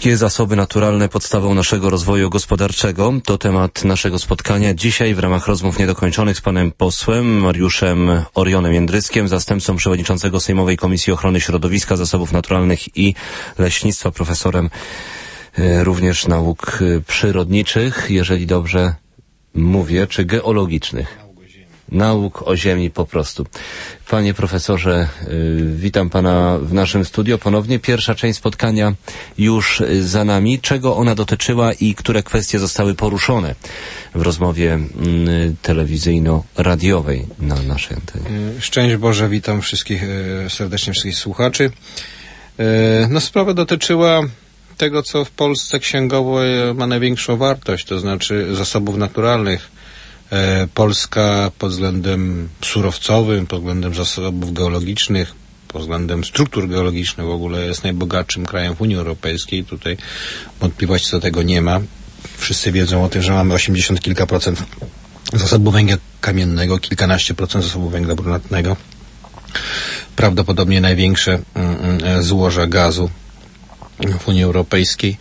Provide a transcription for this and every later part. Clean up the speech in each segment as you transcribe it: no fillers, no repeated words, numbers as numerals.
Polskie zasoby naturalne podstawą naszego rozwoju gospodarczego. To temat naszego spotkania dzisiaj w ramach rozmów niedokończonych z panem posłem Mariuszem Orionem Jędryskiem, zastępcą przewodniczącego Sejmowej Komisji Ochrony Środowiska, Zasobów Naturalnych i Leśnictwa, profesorem również nauk przyrodniczych, jeżeli dobrze mówię, czy geologicznych. Nauk o ziemi po prostu. Panie profesorze, witam pana w naszym studio ponownie. Pierwsza część spotkania już za nami. Czego ona dotyczyła i które kwestie zostały poruszone w rozmowie telewizyjno-radiowej na naszej antenie? Szczęść Boże, witam serdecznie wszystkich słuchaczy. Sprawa dotyczyła tego, co w Polsce księgowo ma największą wartość, to znaczy zasobów naturalnych. Polska pod względem surowcowym, pod względem zasobów geologicznych, pod względem struktur geologicznych w ogóle jest najbogatszym krajem w Unii Europejskiej. Tutaj wątpliwości co do tego nie ma. Wszyscy wiedzą o tym, że mamy 80 kilka procent zasobu węgla kamiennego, kilkanaście procent zasobu węgla brunatnego. Prawdopodobnie największe złoża gazu w Unii Europejskiej.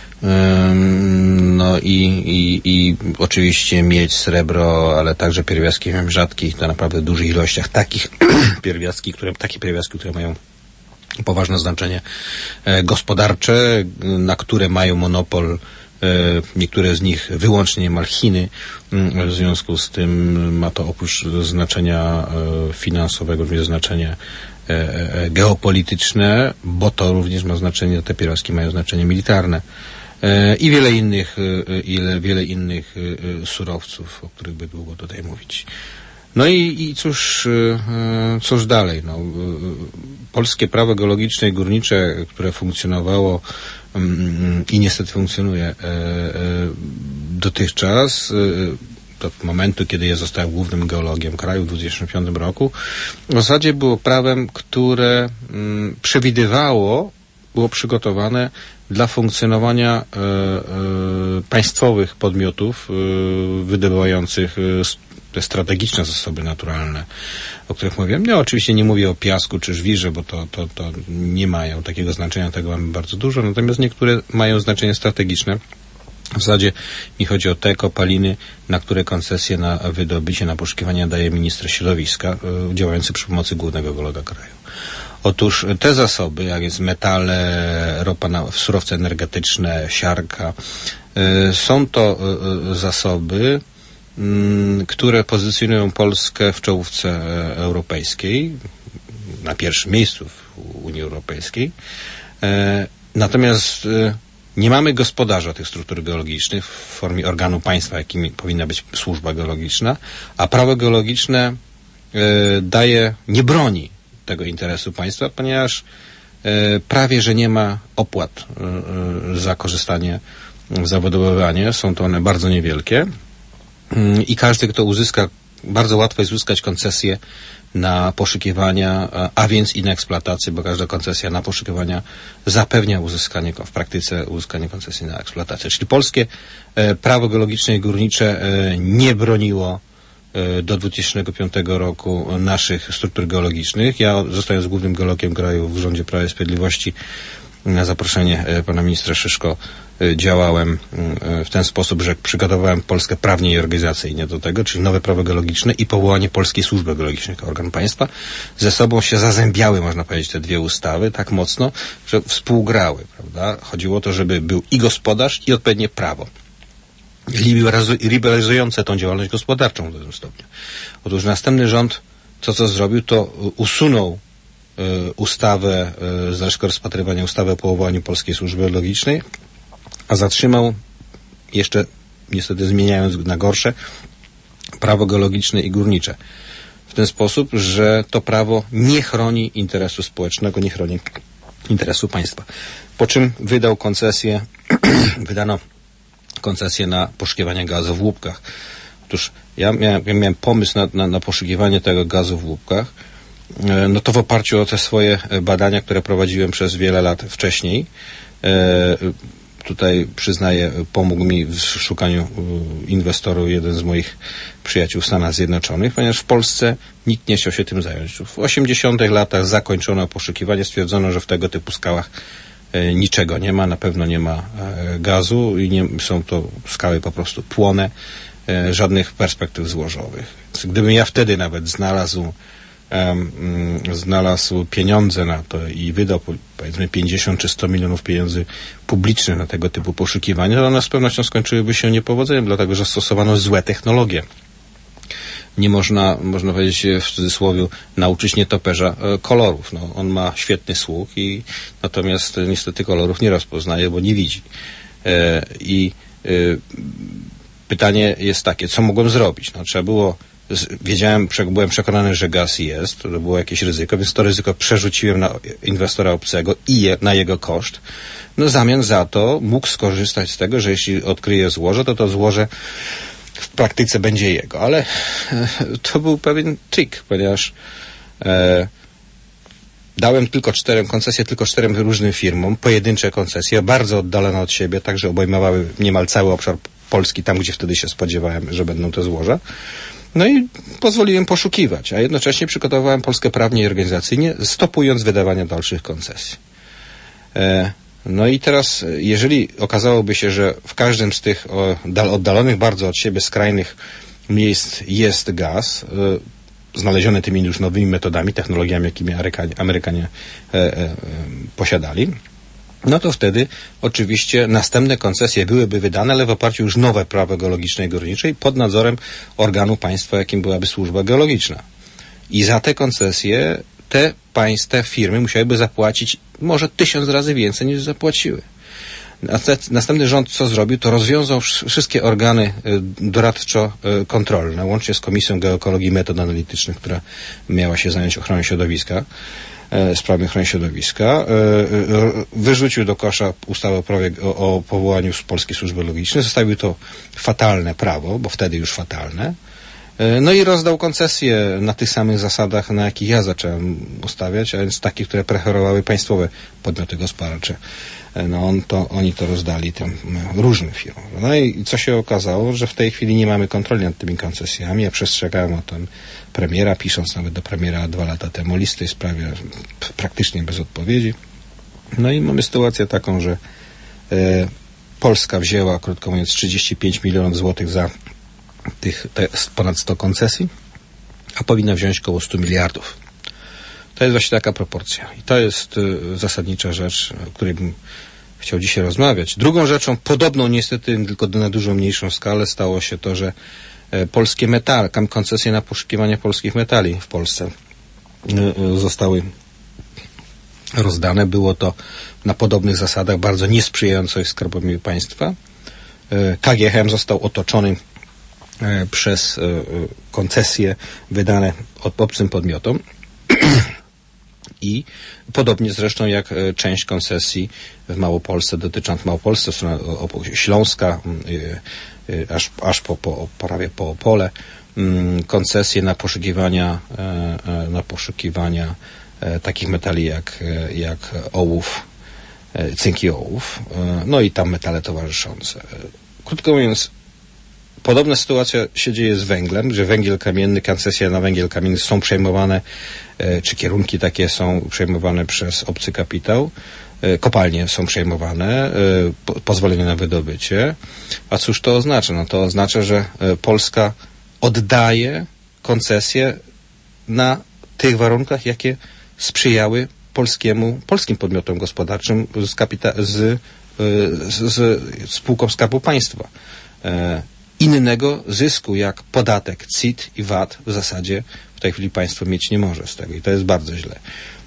I oczywiście miedź, srebro, ale także pierwiastki rzadkich, to naprawdę w dużych ilościach takich takie pierwiastki, które mają poważne znaczenie gospodarcze, na które mają monopol niektóre z nich wyłącznie niemal Chiny. W związku z tym ma to oprócz znaczenia finansowego również znaczenie geopolityczne, bo to również ma znaczenie, te pierwiastki mają znaczenie militarne. I wiele innych surowców, o których by długo tutaj mówić. No i cóż dalej? Polskie prawo geologiczne i górnicze, które funkcjonowało i niestety funkcjonuje dotychczas, do momentu, kiedy ja zostałem głównym geologiem kraju w 2005 roku, w zasadzie było prawem, które było przygotowane dla funkcjonowania państwowych podmiotów wydobywających te strategiczne zasoby naturalne, o których mówiłem. Ja oczywiście nie mówię o piasku czy żwirze, bo to nie mają takiego znaczenia, tego mamy bardzo dużo, natomiast niektóre mają znaczenie strategiczne. W zasadzie mi chodzi o te kopaliny, na które koncesje na wydobycie, na poszukiwania daje minister środowiska, działający przy pomocy głównego geologa kraju. Otóż te zasoby, jak jest metale, ropa, surowce energetyczne, siarka, są to zasoby, które pozycjonują Polskę w czołówce europejskiej, na pierwszym miejscu w Unii Europejskiej. Natomiast nie mamy gospodarza tych struktur geologicznych w formie organu państwa, jakim powinna być służba geologiczna, a prawo geologiczne nie broni tego interesu państwa, ponieważ prawie że nie ma opłat za korzystanie, za wydobywanie. Są to one bardzo niewielkie i każdy, kto bardzo łatwo jest uzyskać koncesję na poszukiwania, a więc i na eksploatację, bo każda koncesja na poszukiwania zapewnia w praktyce uzyskanie koncesji na eksploatację. Czyli polskie prawo geologiczne i górnicze nie broniło do 2005 roku naszych struktur geologicznych. Ja, zostając głównym geologiem kraju w rządzie Prawa i Sprawiedliwości, na zaproszenie pana ministra Szyszko działałem w ten sposób, że przygotowałem Polskę prawnie i organizacyjnie do tego, czyli nowe prawo geologiczne i powołanie Polskiej Służby Geologicznej jako organ państwa. Ze sobą się zazębiały, można powiedzieć, te dwie ustawy tak mocno, że współgrały, prawda? Chodziło o to, żeby był i gospodarz, i odpowiednie prawo liberalizujące tą działalność gospodarczą w dużym stopniu. Otóż następny rząd co zrobił, to usunął ustawę z dalszego rozpatrywania ustawy o powołaniu Polskiej Służby Geologicznej, a zatrzymał, jeszcze niestety zmieniając na gorsze, prawo geologiczne i górnicze. W ten sposób, że to prawo nie chroni interesu społecznego, nie chroni interesu państwa. Po czym wydano koncesję na poszukiwanie gazu w łupkach. Otóż ja miałem pomysł na poszukiwanie tego gazu w łupkach, no to w oparciu o te swoje badania, które prowadziłem przez wiele lat wcześniej. Tutaj przyznaję, pomógł mi w szukaniu inwestoru jeden z moich przyjaciół w Stanach Zjednoczonych, ponieważ w Polsce nikt nie chciał się tym zająć. W 80. latach zakończono poszukiwanie, stwierdzono, że w tego typu skałach niczego nie ma, na pewno nie ma gazu i są to skały po prostu płonne, żadnych perspektyw złożowych. Więc gdybym ja wtedy nawet znalazł pieniądze na to i wydał powiedzmy 50 czy 100 milionów pieniędzy publicznych na tego typu poszukiwania, to one z pewnością skończyłyby się niepowodzeniem, dlatego że stosowano złe technologie. Nie można powiedzieć w cudzysłowie, nauczyć nietoperza kolorów. No, on ma świetny słuch natomiast niestety kolorów nie rozpoznaje, bo nie widzi. Pytanie jest takie, co mogłem zrobić? No, trzeba było, byłem przekonany, że gaz jest, to było jakieś ryzyko, więc to ryzyko przerzuciłem na inwestora obcego na jego koszt. No, w zamian za to mógł skorzystać z tego, że jeśli odkryje złoże, to złoże w praktyce będzie jego, ale to był pewien trik, ponieważ dałem koncesje tylko 4 różnym firmom, pojedyncze koncesje, bardzo oddalone od siebie, także obejmowały niemal cały obszar Polski, tam gdzie wtedy się spodziewałem, że będą te złoża. No i pozwoliłem poszukiwać, a jednocześnie przygotowałem Polskę prawnie i organizacyjnie, stopując wydawanie dalszych koncesji. No i teraz, jeżeli okazałoby się, że w każdym z tych oddalonych bardzo od siebie skrajnych miejsc jest gaz, znaleziony tymi już nowymi metodami, technologiami, jakimi Amerykanie posiadali, no to wtedy oczywiście następne koncesje byłyby wydane, ale w oparciu już nowe prawo geologiczne i górnicze i pod nadzorem organu państwa, jakim byłaby służba geologiczna. I za te koncesje te firmy musiałyby zapłacić może 1000 razy więcej niż zapłaciły. Następny rząd co zrobił, to rozwiązał wszystkie organy doradczo-kontrolne, łącznie z Komisją Geoekologii i Metod Analitycznych, która miała się zająć ochroną środowiska, sprawami ochrony środowiska. Wyrzucił do kosza ustawę o powołaniu Polskiej Służby Geologicznej. Zostawił to fatalne prawo, bo wtedy już fatalne. No i rozdał koncesje na tych samych zasadach, na jakich ja zacząłem ustawiać, a więc takie, które preferowały państwowe podmioty gospodarcze. No oni to rozdali tym różnym firmom. No i co się okazało, że w tej chwili nie mamy kontroli nad tymi koncesjami. Ja przestrzegałem o tym premiera, pisząc nawet do premiera 2 lata temu list w tej sprawie, praktycznie bez odpowiedzi. No i mamy sytuację taką, że Polska wzięła, krótko mówiąc, 35 milionów złotych za ponad 100 koncesji, a powinna wziąć około 100 miliardów. To jest właśnie taka proporcja. I to jest zasadnicza rzecz, o której bym chciał dzisiaj rozmawiać. Drugą rzeczą, podobną niestety, tylko na dużo mniejszą skalę, stało się to, że polskie metale, koncesje na poszukiwanie polskich metali w Polsce zostały rozdane. Było to na podobnych zasadach, bardzo niesprzyjających Skarbowi Państwa. KGHM został otoczony przez koncesje wydane obcym podmiotom i podobnie zresztą jak część koncesji w Małopolsce, dotycząc Małopolsce, strona Śląska, aż prawie po Opole, koncesje na poszukiwania takich metali jak ołów, cynk i ołów, no i tam metale towarzyszące. Krótko mówiąc, podobna sytuacja się dzieje z węglem, że węgiel kamienny, koncesje na węgiel kamienny są przejmowane, czy kierunki takie są przejmowane przez obcy kapitał, kopalnie są przejmowane, pozwolenie na wydobycie. A cóż to oznacza? No to oznacza, że Polska oddaje koncesje na tych jakie sprzyjały polskim podmiotom gospodarczym z spółką Skarbu Państwa. Innego zysku jak podatek CIT i VAT w zasadzie w tej chwili państwo mieć nie może z tego i to jest bardzo źle.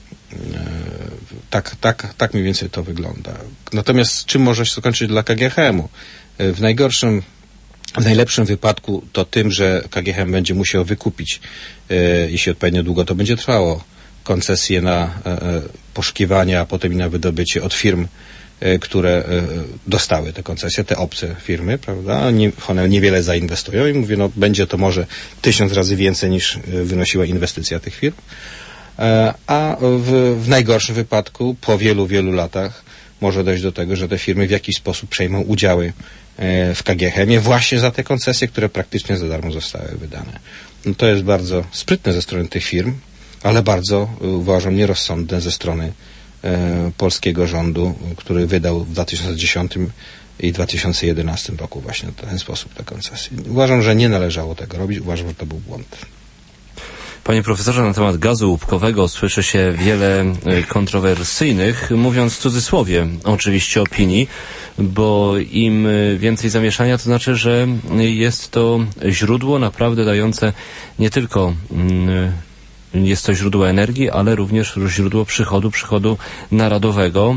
Tak mniej więcej to wygląda. Natomiast czym może się skończyć dla KGHM-u? W najlepszym wypadku to tym, że KGHM będzie musiał wykupić, jeśli odpowiednio długo to będzie trwało, koncesje na poszukiwania, a potem i na wydobycie od firm, które dostały te koncesje, te obce firmy, prawda? One niewiele zainwestują i mówię, no będzie to może 1000 razy więcej niż wynosiła inwestycja tych firm. A w najgorszym wypadku po wielu, wielu latach może dojść do tego, że te firmy w jakiś sposób przejmą udziały w KGHM-ie właśnie za te koncesje, które praktycznie za darmo zostały wydane. No to jest bardzo sprytne ze strony tych firm, ale bardzo, uważam, nierozsądne ze strony polskiego rządu, który wydał w 2010 i 2011 roku właśnie w ten sposób te koncesje. Uważam, że nie należało tego robić. Uważam, że to był błąd. Panie profesorze, na temat gazu łupkowego słyszy się wiele kontrowersyjnych, mówiąc w cudzysłowie oczywiście opinii, bo im więcej zamieszania, to znaczy, że jest to źródło naprawdę dające nie tylko jest to źródło energii, ale również źródło przychodu narodowego.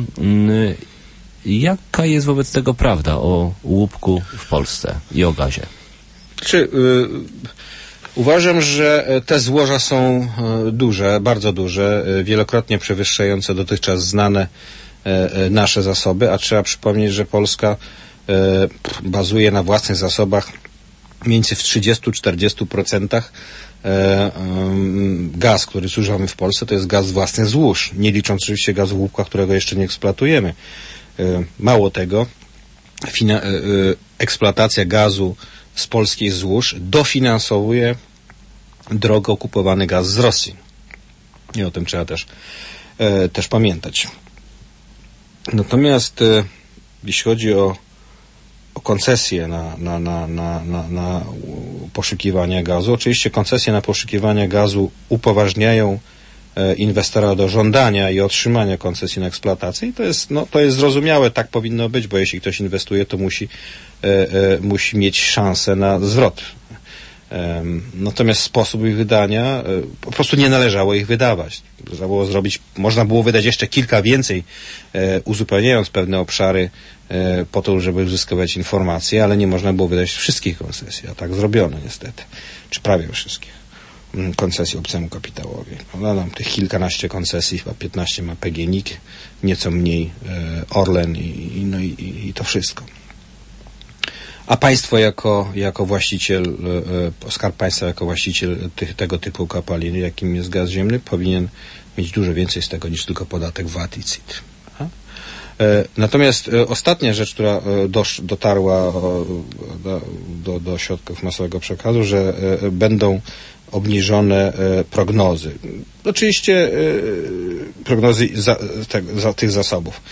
Jaka jest wobec tego prawda o łupku w Polsce i o gazie? Uważam, że te złoża są duże, bardzo duże, wielokrotnie przewyższające dotychczas znane nasze zasoby, a trzeba przypomnieć, że Polska bazuje na własnych zasobach mniej więcej w 30-40%. Gaz, który zużywamy w Polsce, to jest gaz z własnych złóż, nie licząc oczywiście gazu łupka, którego jeszcze nie eksploatujemy. Mało tego, eksploatacja gazu z polskich złóż dofinansowuje drogo kupowany gaz z Rosji. I o tym trzeba też pamiętać. Natomiast jeśli chodzi o koncesje na poszukiwanie gazu, oczywiście koncesje na poszukiwanie gazu upoważniają inwestora do żądania i otrzymania koncesji na eksploatację i to jest zrozumiałe, tak powinno być, bo jeśli ktoś inwestuje, to musi mieć szansę na zwrot. Natomiast sposób ich wydania, po prostu nie należało ich wydawać. Można było wydać jeszcze kilka więcej, uzupełniając pewne obszary po to, żeby uzyskiwać informacje, ale nie można było wydać wszystkich koncesji, a tak zrobiono niestety, czy prawie wszystkich koncesji obcemu kapitałowi. Tych kilkanaście koncesji, chyba 15 ma PGNiG, nieco mniej Orlen i to wszystko. A państwo jako właściciel, Skarb Państwa jako właściciel tego typu kopalin, jakim jest gaz ziemny, powinien mieć dużo więcej z tego niż tylko podatek VAT i CIT. Natomiast ostatnia rzecz, która dotarła do środków masowego przekazu, że będą obniżone prognozy. Oczywiście prognozy tych zasobów.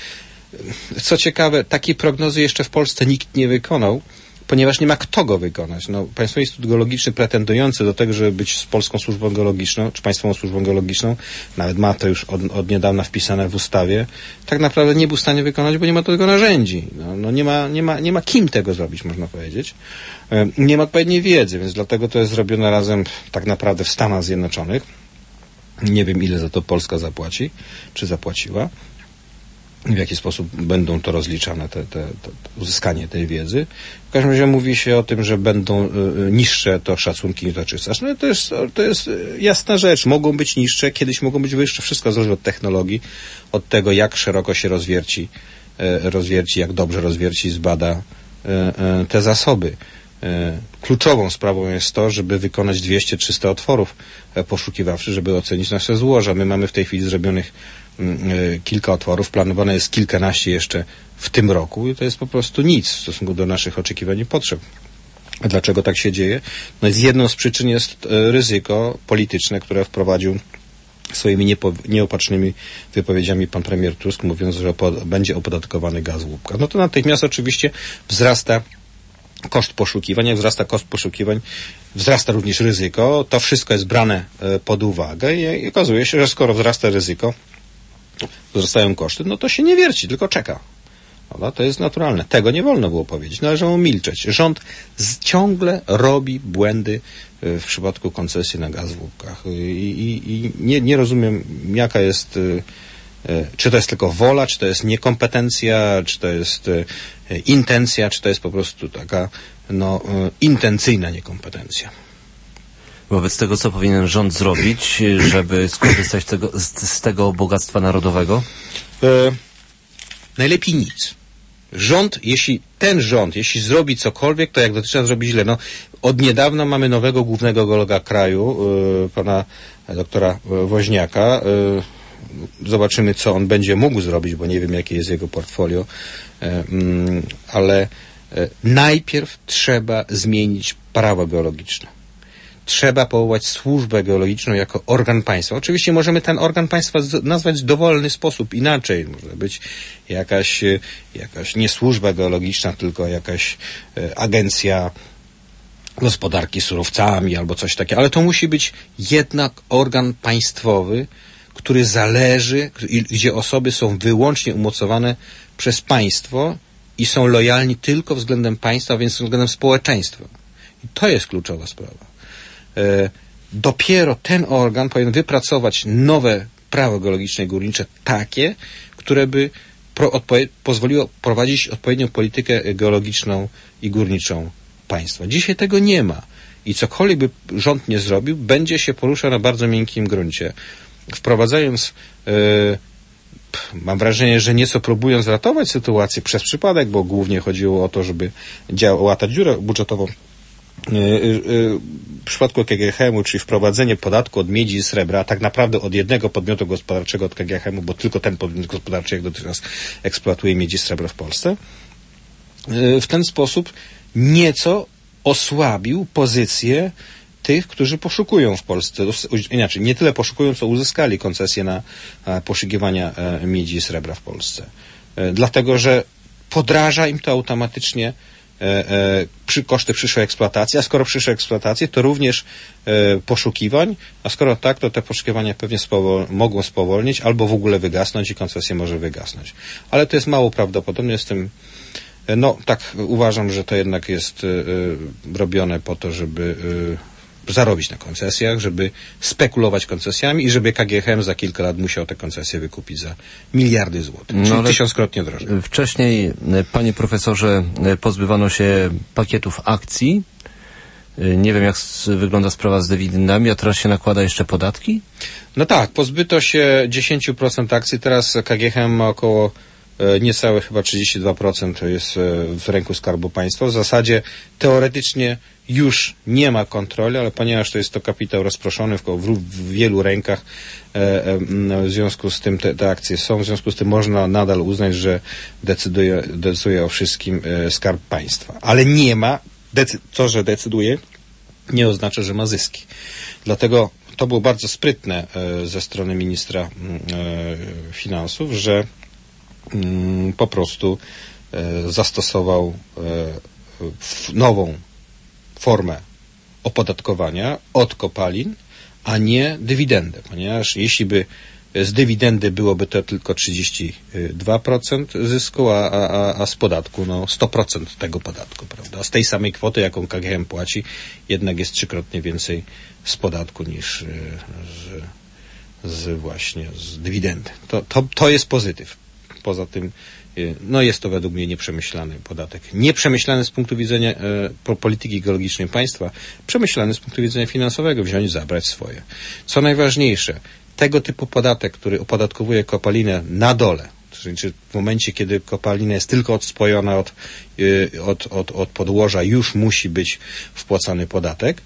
Co ciekawe, takiej prognozy jeszcze w Polsce nikt nie wykonał, ponieważ nie ma kto go wykonać. Państwowy Instytut Geologiczny pretendujący do tego, żeby być z Polską Służbą Geologiczną, czy Państwową Służbą Geologiczną, nawet ma to już od niedawna wpisane w ustawie, tak naprawdę nie był w stanie wykonać, bo nie ma do tego narzędzi. Nie ma kim tego zrobić, można powiedzieć. Nie ma odpowiedniej wiedzy, więc dlatego to jest zrobione razem tak naprawdę w Stanach Zjednoczonych. Nie wiem, ile za to Polska zapłaci, czy zapłaciła. W jaki sposób będą to rozliczane, uzyskanie tej wiedzy. W każdym razie mówi się o tym, że będą niższe to szacunki niż dotychczas. To jest jasna rzecz. Mogą być niższe, kiedyś mogą być wyższe. Wszystko zależy od technologii, od tego, jak szeroko się rozwierci, jak dobrze rozwierci, zbada te zasoby. Kluczową sprawą jest to, żeby wykonać 200-300 otworów poszukiwawczych, żeby ocenić nasze złoża. My mamy w tej chwili zrobionych kilka otworów, planowane jest kilkanaście jeszcze w tym roku i to jest po prostu nic w stosunku do naszych oczekiwań i potrzeb. A dlaczego tak się dzieje? Z jedną z przyczyn jest ryzyko polityczne, które wprowadził swoimi nieopatrznymi wypowiedziami pan premier Tusk, mówiąc, że będzie opodatkowany gaz łupka. To natychmiast oczywiście wzrasta koszt poszukiwań, jak wzrasta koszt poszukiwań, wzrasta również ryzyko. To wszystko jest brane pod uwagę i okazuje się, że skoro wzrasta ryzyko, wzrastają koszty, to się nie wierci, tylko czeka. To jest naturalne. Tego nie wolno było powiedzieć. Należało milczeć. Rząd ciągle robi błędy w przypadku koncesji na gaz w łupkach. I nie rozumiem, jaka jest, czy to jest tylko wola, czy to jest niekompetencja, czy to jest intencja, czy to jest po prostu taka intencyjna niekompetencja. Wobec tego, co powinien rząd zrobić, żeby skorzystać z tego bogactwa narodowego? Najlepiej nic. Jeśli zrobi cokolwiek, to jak dotychczas zrobi źle. Od niedawna mamy nowego głównego geologa kraju, pana doktora Woźniaka. Zobaczymy, co on będzie mógł zrobić, bo nie wiem, jakie jest jego portfolio, ale najpierw trzeba zmienić prawo geologiczne. trzeba powołać służbę geologiczną jako organ państwa. Oczywiście możemy ten organ państwa nazwać w dowolny sposób, inaczej. Może być jakaś nie służba geologiczna, tylko jakaś agencja gospodarki surowcami albo coś takiego. Ale to musi być jednak organ państwowy, który zależy, gdzie osoby są wyłącznie umocowane przez państwo i są lojalni tylko względem państwa, więc względem społeczeństwa. I to jest kluczowa sprawa. Dopiero ten organ powinien wypracować nowe prawo geologiczne i górnicze takie, które by pozwoliło prowadzić odpowiednią politykę geologiczną i górniczą państwa. Dzisiaj tego nie ma. I cokolwiek by rząd nie zrobił, będzie się poruszał na bardzo miękkim gruncie. Wprowadzając, mam wrażenie, że nieco próbując ratować sytuację przez przypadek, bo głównie chodziło o to, żeby łatać dziurę budżetową. W przypadku KGHM-u, czyli wprowadzenie podatku od miedzi i srebra, tak naprawdę od jednego podmiotu gospodarczego od KGHM-u, bo tylko ten podmiot gospodarczy jak dotychczas eksploatuje miedzi i srebro w Polsce, w ten sposób nieco osłabił pozycję tych, którzy poszukują w Polsce, inaczej, nie tyle poszukują, co uzyskali koncesję na poszukiwania miedzi i srebra w Polsce. Dlatego, że podraża im to automatycznie koszty przyszłej eksploatacji, a skoro przyszłe eksploatacje, to również poszukiwań, a skoro tak, to te poszukiwania pewnie mogą spowolnić albo w ogóle wygasnąć i koncesja może wygasnąć. Ale to jest mało prawdopodobne, tak uważam, że to jednak jest robione po to, żeby zarobić na koncesjach, żeby spekulować koncesjami i żeby KGHM za kilka lat musiał te koncesje wykupić za miliardy złotych, czyli 1000-krotnie drożej. Wcześniej, panie profesorze, pozbywano się pakietów akcji. Nie wiem, jak wygląda sprawa z dywidendami, a teraz się nakłada jeszcze podatki? No tak, pozbyto się 10% akcji, teraz KGHM ma około niecałe chyba 32% to jest w ręku Skarbu Państwa. W zasadzie teoretycznie już nie ma kontroli, ale ponieważ to jest to kapitał rozproszony w wielu rękach, w związku z tym te akcje są, w związku z tym można nadal uznać, że decyduje o wszystkim Skarb Państwa. Ale nie ma, to, że decyduje, nie oznacza, że ma zyski. Dlatego to było bardzo sprytne ze strony ministra finansów, że po prostu zastosował nową formę opodatkowania od kopalin, a nie dywidendę, ponieważ jeśli by z dywidendy byłoby to tylko 32% zysku, a z podatku 100% tego podatku, prawda? Z tej samej kwoty, jaką KGHM płaci, jednak jest 3-krotnie więcej z podatku niż właśnie z dywidendy. To jest pozytyw. Poza tym, jest to według mnie nieprzemyślany podatek. Nieprzemyślany z punktu widzenia polityki geologicznej państwa, przemyślany z punktu widzenia finansowego, wziąć, zabrać swoje. Co najważniejsze, tego typu podatek, który opodatkowuje kopalinę na dole, czyli w momencie, kiedy kopalina jest tylko odspojona od podłoża, już musi być wpłacany podatek,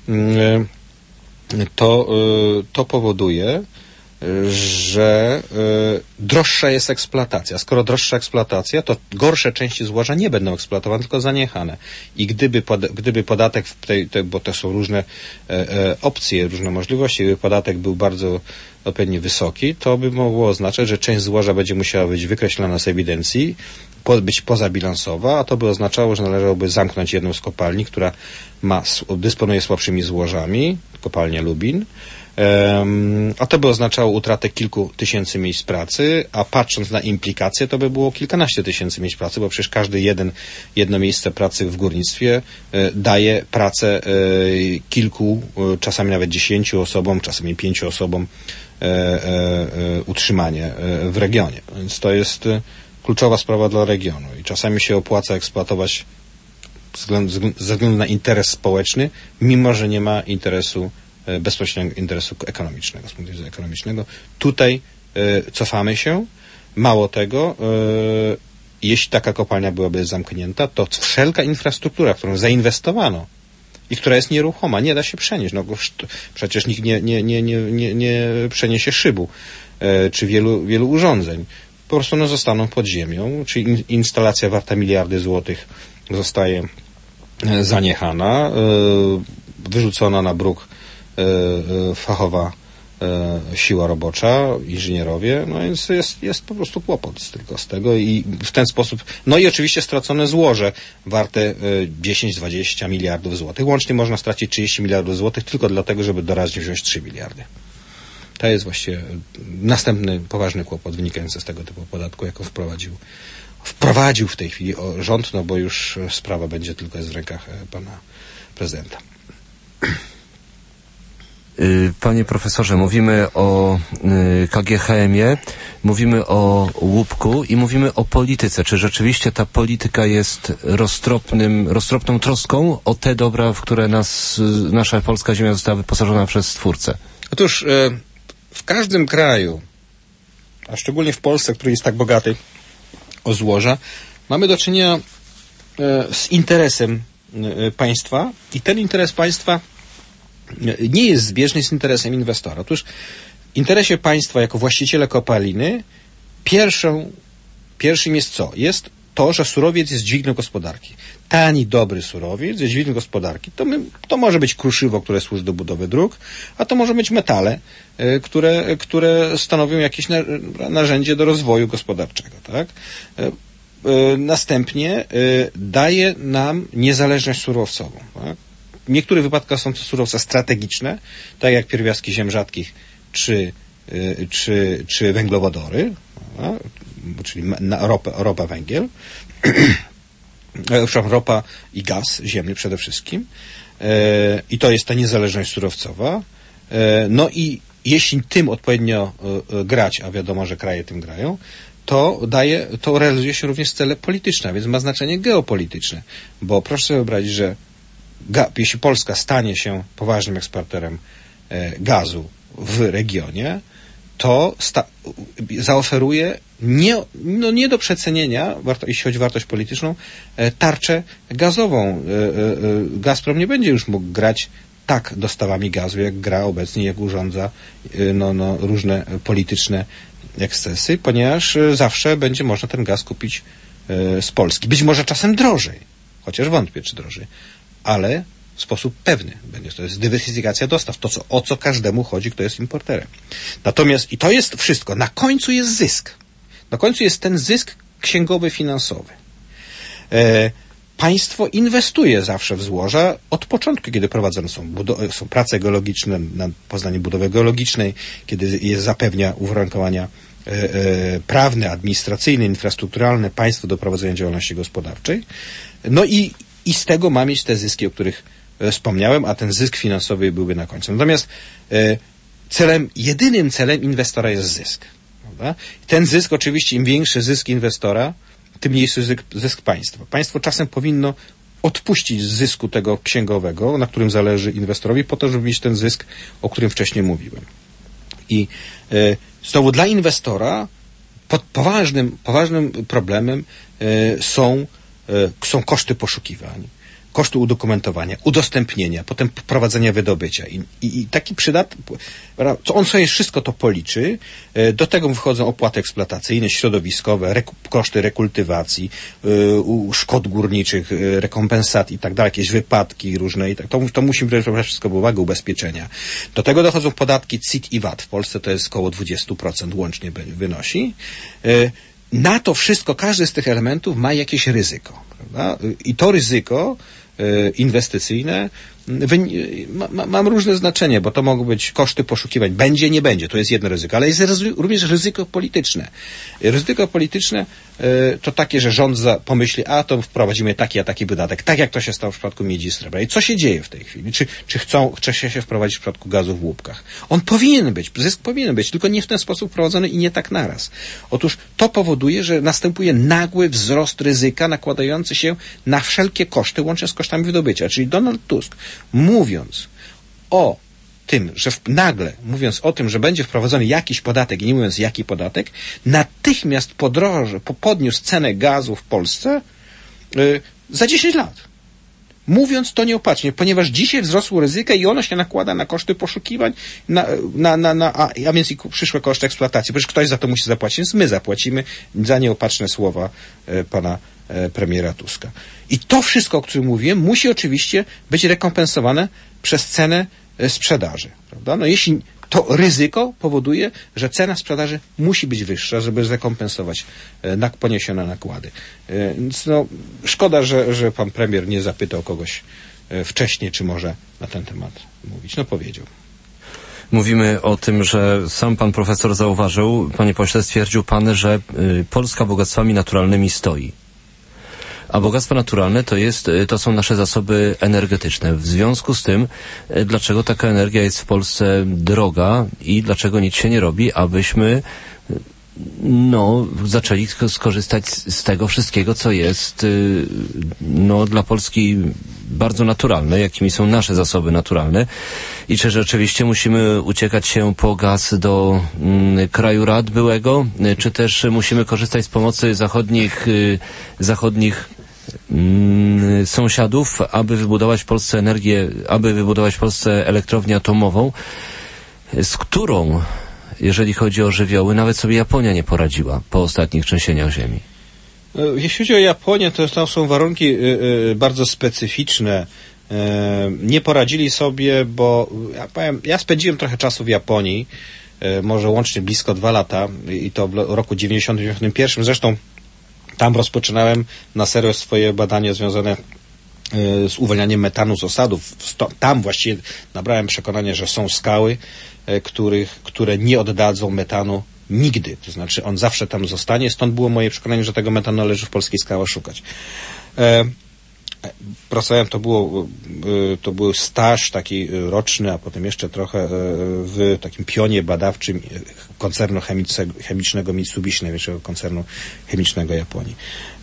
to powoduje, że droższa jest eksploatacja. Skoro droższa eksploatacja, to gorsze części złoża nie będą eksploatowane, tylko zaniechane. I gdyby podatek, bo to są różne opcje, różne możliwości, gdyby podatek był bardzo odpowiednio wysoki, to by mogło oznaczać, że część złoża będzie musiała być wykreślona z ewidencji, być pozabilansowa, a to by oznaczało, że należałoby zamknąć jedną z kopalni, która dysponuje słabszymi złożami, kopalnia Lubin, a to by oznaczało utratę kilku tysięcy miejsc pracy, a patrząc na implikacje, to by było kilkanaście tysięcy miejsc pracy, bo przecież każde jedno miejsce pracy w górnictwie daje pracę kilku, czasami nawet 10 osobom, czasami 5 osobom utrzymanie w regionie. Więc to jest kluczowa sprawa dla regionu i czasami się opłaca eksploatować ze względu na interes społeczny, mimo że nie ma bezpośredniego interesu ekonomicznego, z punktu widzenia ekonomicznego. Tutaj cofamy się. Mało tego, jeśli taka kopalnia byłaby zamknięta, to wszelka infrastruktura, w którą zainwestowano i która jest nieruchoma, nie da się przenieść. Przecież nikt nie przeniesie szybu czy wielu urządzeń. Po prostu zostaną pod ziemią, czyli instalacja warta miliardy złotych zostaje zaniechana. wyrzucona na bruk fachowa siła robocza, inżynierowie, no więc jest po prostu kłopot tylko z tego i w ten sposób, no i oczywiście stracone złoże warte 10-20 miliardów złotych. Łącznie można stracić 30 miliardów złotych tylko dlatego, żeby doraźnie wziąć 3 miliardy. To jest właściwie następny poważny kłopot wynikający z tego typu podatku, jaką wprowadził w tej chwili rząd, no bo już sprawa będzie tylko w rękach pana prezydenta. Panie profesorze, mówimy o KGHM-ie, mówimy o łupku i mówimy o polityce. Czy rzeczywiście ta polityka jest roztropną troską o te dobra, w które nasza polska ziemia została wyposażona przez Stwórcę? Otóż w każdym kraju, a szczególnie w Polsce, który jest tak bogaty o złoża, mamy do czynienia z interesem państwa i ten interes państwa nie jest zbieżny z interesem inwestora. Otóż w interesie państwa jako właściciela kopaliny pierwszym jest co? Jest to, że surowiec jest dźwignią gospodarki. Tani, dobry surowiec jest dźwignią gospodarki. To może być kruszywo, które służy do budowy dróg, a to może być metale, które stanowią jakieś narzędzie do rozwoju gospodarczego. Tak? Następnie daje nam niezależność surowcową. Tak? W niektórych wypadkach są to surowce strategiczne, tak jak pierwiastki ziem rzadkich czy węglowodory, czyli ropa, węgiel, ropa i gaz ziemny przede wszystkim. I to jest ta niezależność surowcowa. No i jeśli tym odpowiednio grać, a wiadomo, że kraje tym grają, to realizuje się również cele polityczne, a więc ma znaczenie geopolityczne. Bo proszę sobie wyobrazić, że jeśli Polska stanie się poważnym eksporterem gazu w regionie, to zaoferuje nie do przecenienia, jeśli chodzi o wartość polityczną, tarczę gazową. Gazprom nie będzie już mógł grać tak dostawami gazu, jak gra obecnie, jak urządza różne polityczne ekscesy, ponieważ zawsze będzie można ten gaz kupić z Polski. Być może czasem drożej, chociaż wątpię, czy drożej, ale w sposób pewny. To jest dywersyfikacja dostaw. O co każdemu chodzi, kto jest importerem. Natomiast, i to jest wszystko, na końcu jest zysk. Na końcu jest ten zysk księgowy, finansowy. Państwo inwestuje zawsze w złoża od początku, kiedy prowadzone są prace geologiczne, na poznanie budowy geologicznej, kiedy zapewnia uwarunkowania prawne, administracyjne, infrastrukturalne państwo do prowadzenia działalności gospodarczej. No i z tego ma mieć te zyski, o których wspomniałem, a ten zysk finansowy byłby na końcu. Natomiast jedynym celem inwestora jest zysk. Prawda? Ten zysk, oczywiście, im większy zysk inwestora, tym mniejszy zysk państwa. Państwo czasem powinno odpuścić z zysku tego księgowego, na którym zależy inwestorowi, po to, żeby mieć ten zysk, o którym wcześniej mówiłem. I znowu dla inwestora poważnym problemem są koszty poszukiwań, koszty udokumentowania, udostępnienia, potem prowadzenia wydobycia. I taki on sobie wszystko to policzy, do tego wychodzą opłaty eksploatacyjne, środowiskowe, koszty rekultywacji, szkód górniczych, rekompensat i tak dalej, jakieś wypadki różne i tak. To musimy brać wszystko pod uwagę, ubezpieczenia. Do tego dochodzą podatki CIT i VAT. W Polsce to jest około 20% łącznie wynosi. Na to wszystko, każdy z tych elementów ma jakieś ryzyko. Prawda? I to ryzyko inwestycyjne ma różne znaczenie, bo to mogą być koszty poszukiwań. Będzie, nie będzie. To jest jedno ryzyko. Ale jest również ryzyko polityczne. Ryzyko polityczne to takie, że rząd pomyśli, a to wprowadzimy taki, a taki wydatek. Tak jak to się stało w przypadku miedzi i srebra. I co się dzieje w tej chwili? Chce się wprowadzić w przypadku gazu w łupkach? On powinien być, zysk powinien być, tylko nie w ten sposób wprowadzony i nie tak naraz. Otóż to powoduje, że następuje nagły wzrost ryzyka nakładający się na wszelkie koszty, łącznie z kosztami wydobycia. Czyli Donald Tusk, mówiąc o tym, że będzie wprowadzony jakiś podatek i nie mówiąc jaki podatek, natychmiast podniósł cenę gazu w Polsce za 10 lat. Mówiąc to nieopatrznie, ponieważ dzisiaj wzrosło ryzyko i ono się nakłada na koszty poszukiwań, a więc i przyszłe koszty eksploatacji. Przecież ktoś za to musi zapłacić, więc my zapłacimy za nieopatrzne słowa pana premiera Tuska. I to wszystko, o którym mówiłem, musi oczywiście być rekompensowane przez cenę sprzedaży. Prawda? No jeśli to ryzyko powoduje, że cena sprzedaży musi być wyższa, żeby zrekompensować poniesione nakłady. Więc no, szkoda, że pan premier nie zapytał kogoś wcześniej, czy może na ten temat mówić. No powiedział. Mówimy o tym, że sam pan profesor zauważył, panie pośle, stwierdził pan, że Polska bogactwami naturalnymi stoi. A bogactwa naturalne to są nasze zasoby energetyczne. W związku z tym, dlaczego taka energia jest w Polsce droga i dlaczego nic się nie robi, abyśmy zaczęli skorzystać z tego wszystkiego, co jest dla Polski bardzo naturalne, jakimi są nasze zasoby naturalne i czy rzeczywiście musimy uciekać się po gaz do kraju rad byłego, czy też musimy korzystać z pomocy zachodnich sąsiadów, aby wybudować w Polsce wybudować w Polsce elektrownię atomową, z którą, jeżeli chodzi o żywioły, nawet sobie Japonia nie poradziła po ostatnich trzęsieniach ziemi. Jeśli chodzi o Japonię, to tam są warunki bardzo specyficzne. Nie poradzili sobie, bo ja spędziłem trochę czasu w Japonii, może łącznie blisko 2 lata i to w roku 1991. Zresztą tam rozpoczynałem na serio swoje badania związane z uwalnianiem metanu z osadów. Tam właściwie nabrałem przekonania, że są skały, które nie oddadzą metanu nigdy. To znaczy on zawsze tam zostanie. Stąd było moje przekonanie, że tego metanu należy w polskiej skałach szukać. Pracowałem, to był staż taki roczny, a potem jeszcze trochę w takim pionie badawczym koncernu chemicznego Mitsubishi, największego koncernu chemicznego Japonii.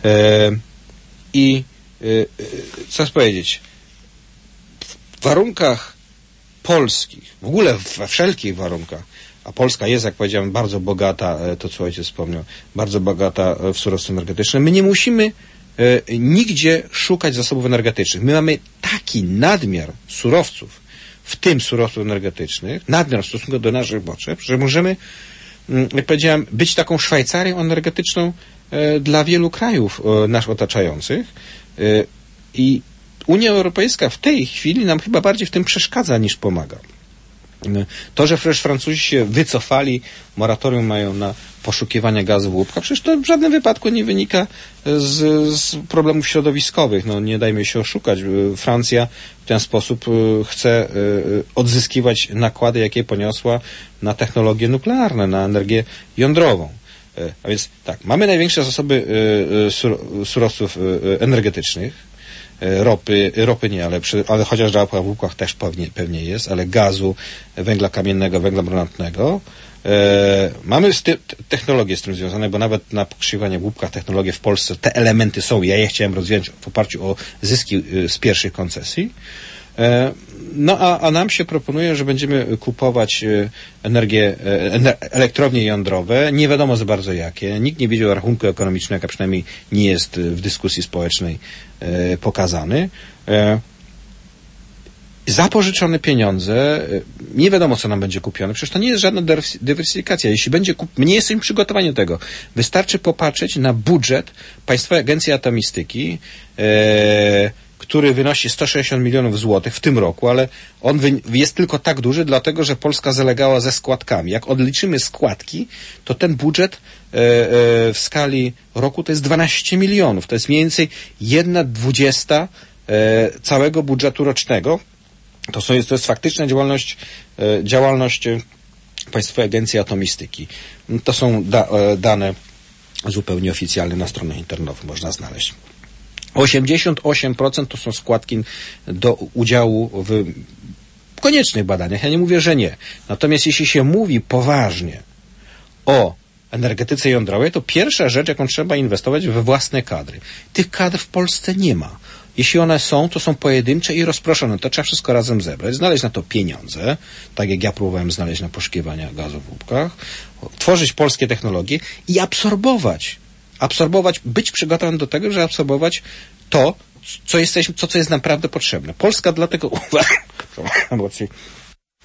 I co powiedzieć, w warunkach polskich, w ogóle we wszelkich warunkach, a Polska jest, jak powiedziałem, bardzo bogata, to co ojciec wspomniał, bardzo bogata w surowce energetyczne. My nie musimy nigdzie szukać zasobów energetycznych. My mamy taki nadmiar surowców, w tym surowców energetycznych, nadmiar w stosunku do naszych potrzeb, że możemy, jak powiedziałem, być taką Szwajcarią energetyczną dla wielu krajów nas otaczających. I Unia Europejska w tej chwili nam chyba bardziej w tym przeszkadza niż pomaga. To, że przecież Francuzi się wycofali, moratorium mają na poszukiwanie gazu w łupkach, przecież to w żadnym wypadku nie wynika z problemów środowiskowych. No, nie dajmy się oszukać. Francja w ten sposób chce odzyskiwać nakłady, jakie poniosła na technologie nuklearne, na energię jądrową. A więc tak, mamy największe zasoby surowców energetycznych, ropy nie, ale chociaż ropa w łupkach też pewnie jest, ale gazu, węgla kamiennego, węgla brunatnego. Mamy technologie z tym związane, bo nawet na pokrzywanie w łupkach technologie w Polsce, te elementy są. Ja je chciałem rozwijać w oparciu o zyski z pierwszych koncesji. A nam się proponuje, że będziemy kupować elektrownie jądrowe, nie wiadomo za bardzo jakie. Nikt nie wiedział rachunku ekonomicznego, a przynajmniej nie jest w dyskusji społecznej pokazany. Zapożyczone pieniądze, nie wiadomo co nam będzie kupione, przecież to nie jest żadna dywersyfikacja. Jeśli będzie my nie jesteśmy przygotowani do tego. Wystarczy popatrzeć na budżet Państwowej Agencji Atomistyki, który wynosi 160 milionów złotych w tym roku, ale on jest tylko tak duży, dlatego że Polska zalegała ze składkami. Jak odliczymy składki, to ten budżet w skali roku to jest 12 milionów. To jest mniej więcej 1/20 całego budżetu rocznego. To jest faktyczna działalność Państwowej Agencji Atomistyki. To są dane zupełnie oficjalne na stronach internetowych można znaleźć. 88% to są składki do udziału w koniecznych badaniach. Ja nie mówię, że nie. Natomiast jeśli się mówi poważnie o energetyce jądrowej, to pierwsza rzecz, jaką trzeba inwestować we własne kadry. Tych kadr w Polsce nie ma. Jeśli one są, to są pojedyncze i rozproszone. To trzeba wszystko razem zebrać, znaleźć na to pieniądze, tak jak ja próbowałem znaleźć na poszukiwania gazu w łupkach, tworzyć polskie technologie i absorbować, być przygotowany do tego, żeby absorbować to, co jest naprawdę potrzebne. Polska dlatego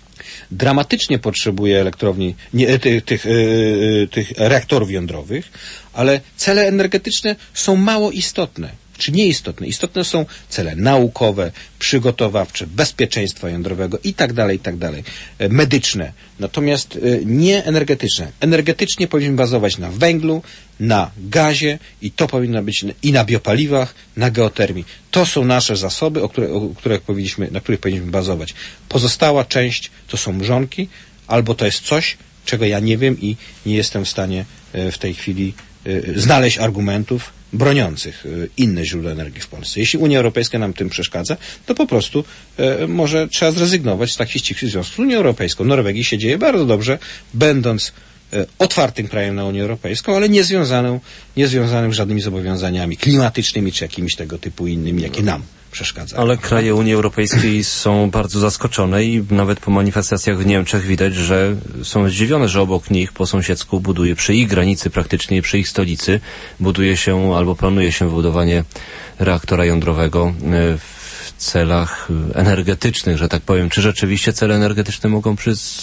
dramatycznie potrzebuje elektrowni, tych reaktorów jądrowych, ale cele energetyczne są mało istotne. Czy nieistotne? Istotne są cele naukowe, przygotowawcze, bezpieczeństwa jądrowego i tak dalej, medyczne. Natomiast nie energetyczne. Energetycznie powinniśmy bazować na węglu, na gazie i to powinno być i na biopaliwach, na geotermii. To są nasze zasoby, na których powinniśmy bazować. Pozostała część to są mrzonki, albo to jest coś, czego ja nie wiem i nie jestem w stanie w tej chwili znaleźć argumentów broniących inne źródła energii w Polsce. Jeśli Unia Europejska nam tym przeszkadza, to po prostu może trzeba zrezygnować z takich ściślych związków z Unią Europejską. W Norwegii się dzieje bardzo dobrze, będąc otwartym krajem na Unię Europejską, ale niezwiązanym z żadnymi zobowiązaniami klimatycznymi czy jakimiś tego typu innymi, jakie nam przeszkadzają. Ale kraje Unii Europejskiej są bardzo zaskoczone i nawet po manifestacjach w Niemczech widać, że są zdziwione, że obok nich po sąsiedzku przy ich granicy, praktycznie przy ich stolicy, buduje się albo planuje się wybudowanie reaktora jądrowego w celach energetycznych, że tak powiem. Czy rzeczywiście cele energetyczne mogą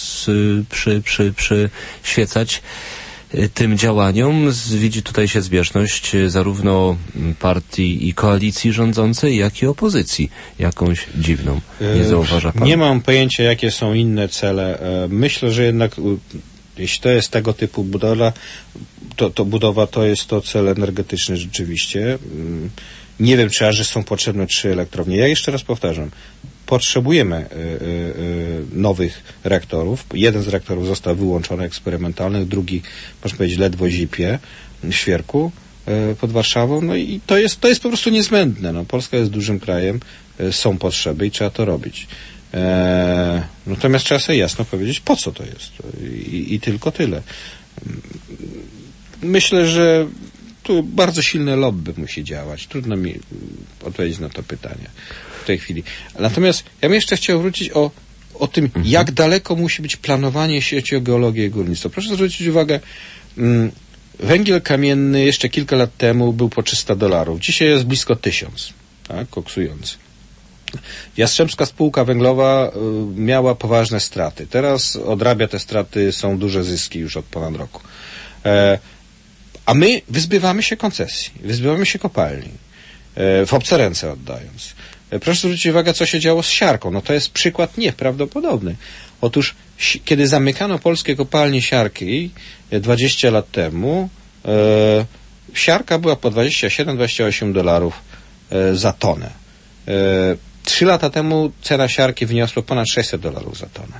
przyświecać tym działaniom? Widzi tutaj się zbieżność zarówno partii i koalicji rządzącej, jak i opozycji. Jakąś dziwną. Nie zauważa pan? Nie mam pojęcia, jakie są inne cele. Myślę, że jednak jeśli to jest tego typu budowa, to jest to cel energetyczny rzeczywiście. Nie wiem, czy aż są potrzebne 3 elektrownie. Ja jeszcze raz powtarzam. Potrzebujemy nowych reaktorów. Jeden z reaktorów został wyłączony eksperymentalnych, drugi, można powiedzieć, ledwo zipie w Świerku pod Warszawą. No i to jest po prostu niezbędne. No, Polska jest dużym krajem, są potrzeby i trzeba to robić. Natomiast trzeba sobie jasno powiedzieć, po co to jest. I tylko tyle. Myślę, że tu bardzo silne lobby musi działać. Trudno mi odpowiedzieć na to pytanie w tej chwili. Natomiast ja bym jeszcze chciał wrócić o tym, jak daleko musi być planowanie, jeśli chodzi o geologię i górnictwo. Proszę zwrócić uwagę, węgiel kamienny jeszcze kilka lat temu był po $300. Dzisiaj jest blisko 1000, tak, koksujący. Jastrzębska Spółka Węglowa miała poważne straty. Teraz odrabia te straty, są duże zyski już od ponad roku. A my wyzbywamy się koncesji, wyzbywamy się kopalni, w obce ręce oddając. Proszę zwrócić uwagę, co się działo z siarką. No to jest przykład nieprawdopodobny. Otóż, kiedy zamykano polskie kopalnie siarki 20 lat temu, siarka była po $27-28 za tonę. 3 lata temu cena siarki wyniosła ponad $600 za tonę.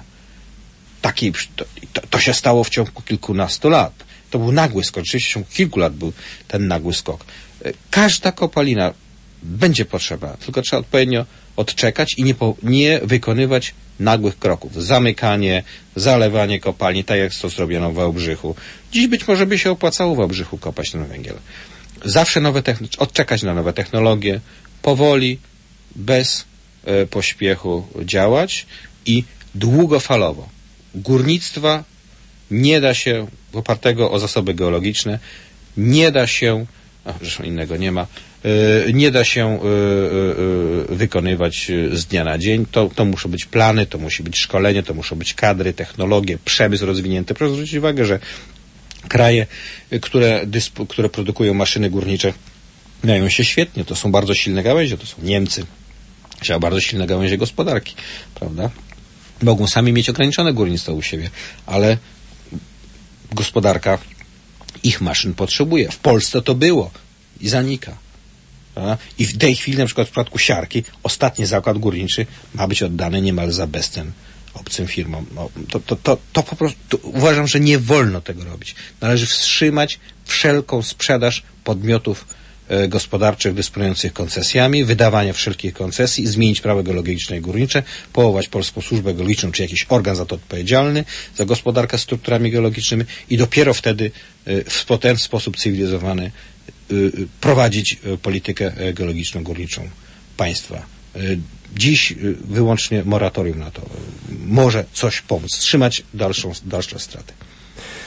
To się stało w ciągu kilkunastu lat. To był nagły skok. Rzeczywiście w ciągu kilku lat był ten nagły skok. Każda kopalina będzie potrzebna, tylko trzeba odpowiednio odczekać i nie wykonywać nagłych kroków. Zamykanie, zalewanie kopalni, tak jak to zrobiono w Wałbrzychu. Dziś być może by się opłacało w Wałbrzychu kopać ten węgiel. Zawsze odczekać na nowe technologie, powoli, bez pośpiechu działać i długofalowo. Górnictwa nie da się, opartego o zasoby geologiczne, nie da się, zresztą innego nie ma, nie da się wykonywać z dnia na dzień. To muszą być plany, to musi być szkolenie, to muszą być kadry, technologie, przemysł rozwinięty. Proszę zwrócić uwagę, że kraje, które produkują maszyny górnicze, mają się świetnie. To są bardzo silne gałęzie, to są Niemcy. Mają bardzo silne gałęzie gospodarki, prawda? Mogą sami mieć ograniczone górnictwo u siebie, ale gospodarka ich maszyn potrzebuje. W Polsce to było i zanika. Prawda? I w tej chwili, na przykład w przypadku siarki, ostatni zakład górniczy ma być oddany niemal za bezcen obcym firmom. No, to po prostu uważam, że nie wolno tego robić. Należy wstrzymać wszelką sprzedaż podmiotów gospodarczych dysponujących koncesjami, wydawanie wszelkich koncesji, zmienić prawo geologiczne i górnicze, powołać Polską Służbę Geologiczną, czy jakiś organ za to odpowiedzialny, za gospodarkę strukturami geologicznymi i dopiero wtedy w ten sposób cywilizowany prowadzić politykę geologiczną, górniczą państwa. Dziś wyłącznie moratorium na to może coś pomóc, wstrzymać dalsze straty.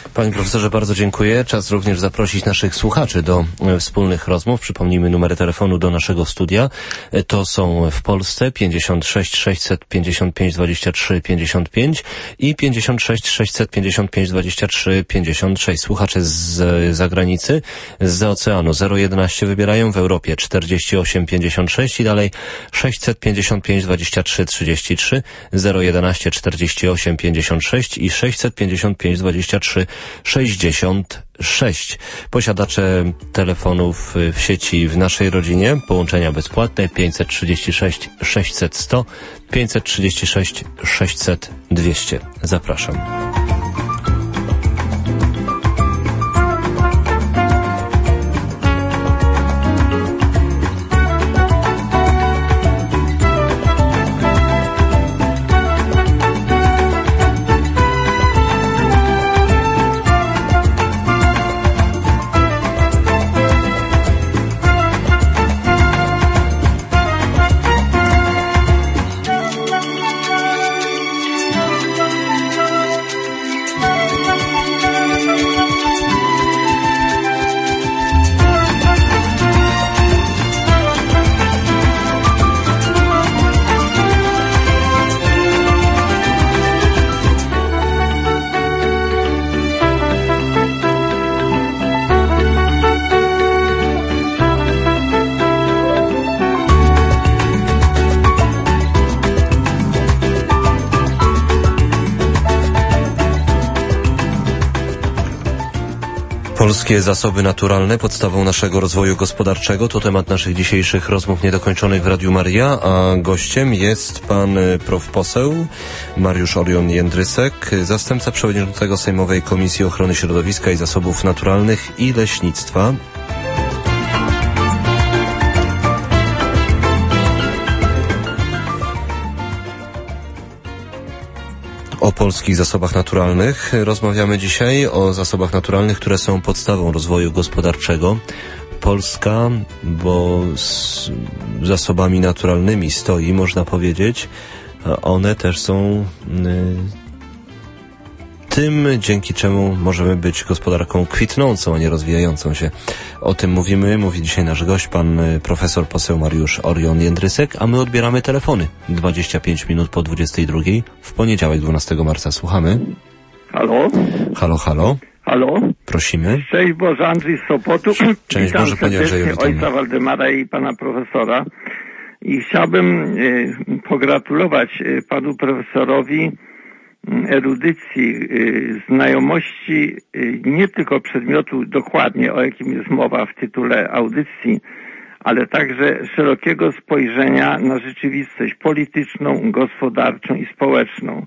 Panie profesorze, bardzo dziękuję. Czas również zaprosić naszych słuchaczy do wspólnych rozmów. Przypomnijmy numery telefonu do naszego studia. To są w Polsce 56 655 23 55 i 56 655 23 56. Słuchacze z zagranicy, zza oceanu 011 wybierają, w Europie 48 56 i dalej 655 23 33, 011 48 56 i 655 23 66. Posiadacze telefonów w sieci w naszej rodzinie, połączenia bezpłatne 536 600 100, 536 600 200. Zapraszam. Polskie zasoby naturalne, podstawą naszego rozwoju gospodarczego, to temat naszych dzisiejszych rozmów niedokończonych w Radiu Maryja, a gościem jest pan prof. poseł Mariusz Orion Jędrysek, zastępca przewodniczącego Sejmowej Komisji Ochrony Środowiska i Zasobów Naturalnych i Leśnictwa. O polskich zasobach naturalnych rozmawiamy dzisiaj, o zasobach naturalnych, które są podstawą rozwoju gospodarczego. Polska, bo z zasobami naturalnymi stoi, można powiedzieć, one też są tym, dzięki czemu możemy być gospodarką kwitnącą, a nie rozwijającą się. O tym mówi dzisiaj nasz gość, pan profesor poseł Mariusz Orion Jędrysek, a my odbieramy telefony. 25 minut po 22 w poniedziałek 12 marca. Słuchamy. Halo? Halo, halo. Halo? Prosimy. Szczęść Boże, Andrzej z Sopotu. Szczęść Boże, panie Andrzeju, witamy. Ojca Waldemara i pana profesora. I chciałbym pogratulować panu profesorowi erudycji, znajomości nie tylko przedmiotu dokładnie, o jakim jest mowa w tytule audycji, ale także szerokiego spojrzenia na rzeczywistość polityczną, gospodarczą i społeczną.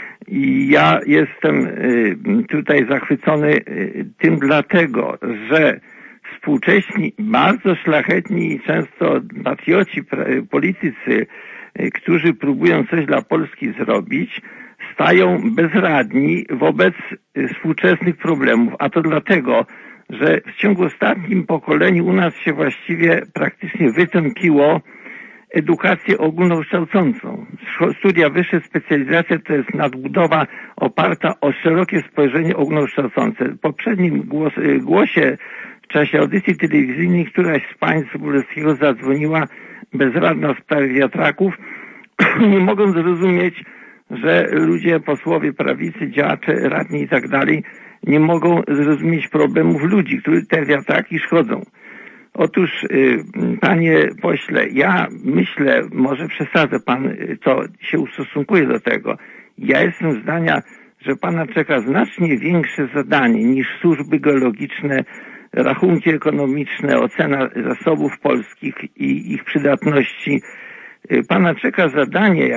I ja jestem tutaj zachwycony tym dlatego, że współcześni, bardzo szlachetni i często patrioci, politycy, którzy próbują coś dla Polski zrobić, stają bezradni wobec współczesnych problemów, a to dlatego, że w ciągu ostatnim pokoleniu u nas się właściwie praktycznie wytępiło edukację ogólnokształcącą. Studia wyższe, specjalizacja to jest nadbudowa oparta o szerokie spojrzenie ogólnokształcące. W poprzednim głosie w czasie audycji telewizyjnej któraś z państw Bolewskiego zadzwoniła bezradna w sprawie wiatraków, nie mogąc zrozumieć, że ludzie, posłowie prawicy, działacze, radni i tak dalej nie mogą zrozumieć problemów ludzi, którzy te wiatraki szkodzą. Otóż, panie pośle, ja myślę, może przesadzę, pan to się ustosunkuje do tego. Ja jestem zdania, że pana czeka znacznie większe zadanie niż służby geologiczne, rachunki ekonomiczne, ocena zasobów polskich i ich przydatności. Pana czeka zadanie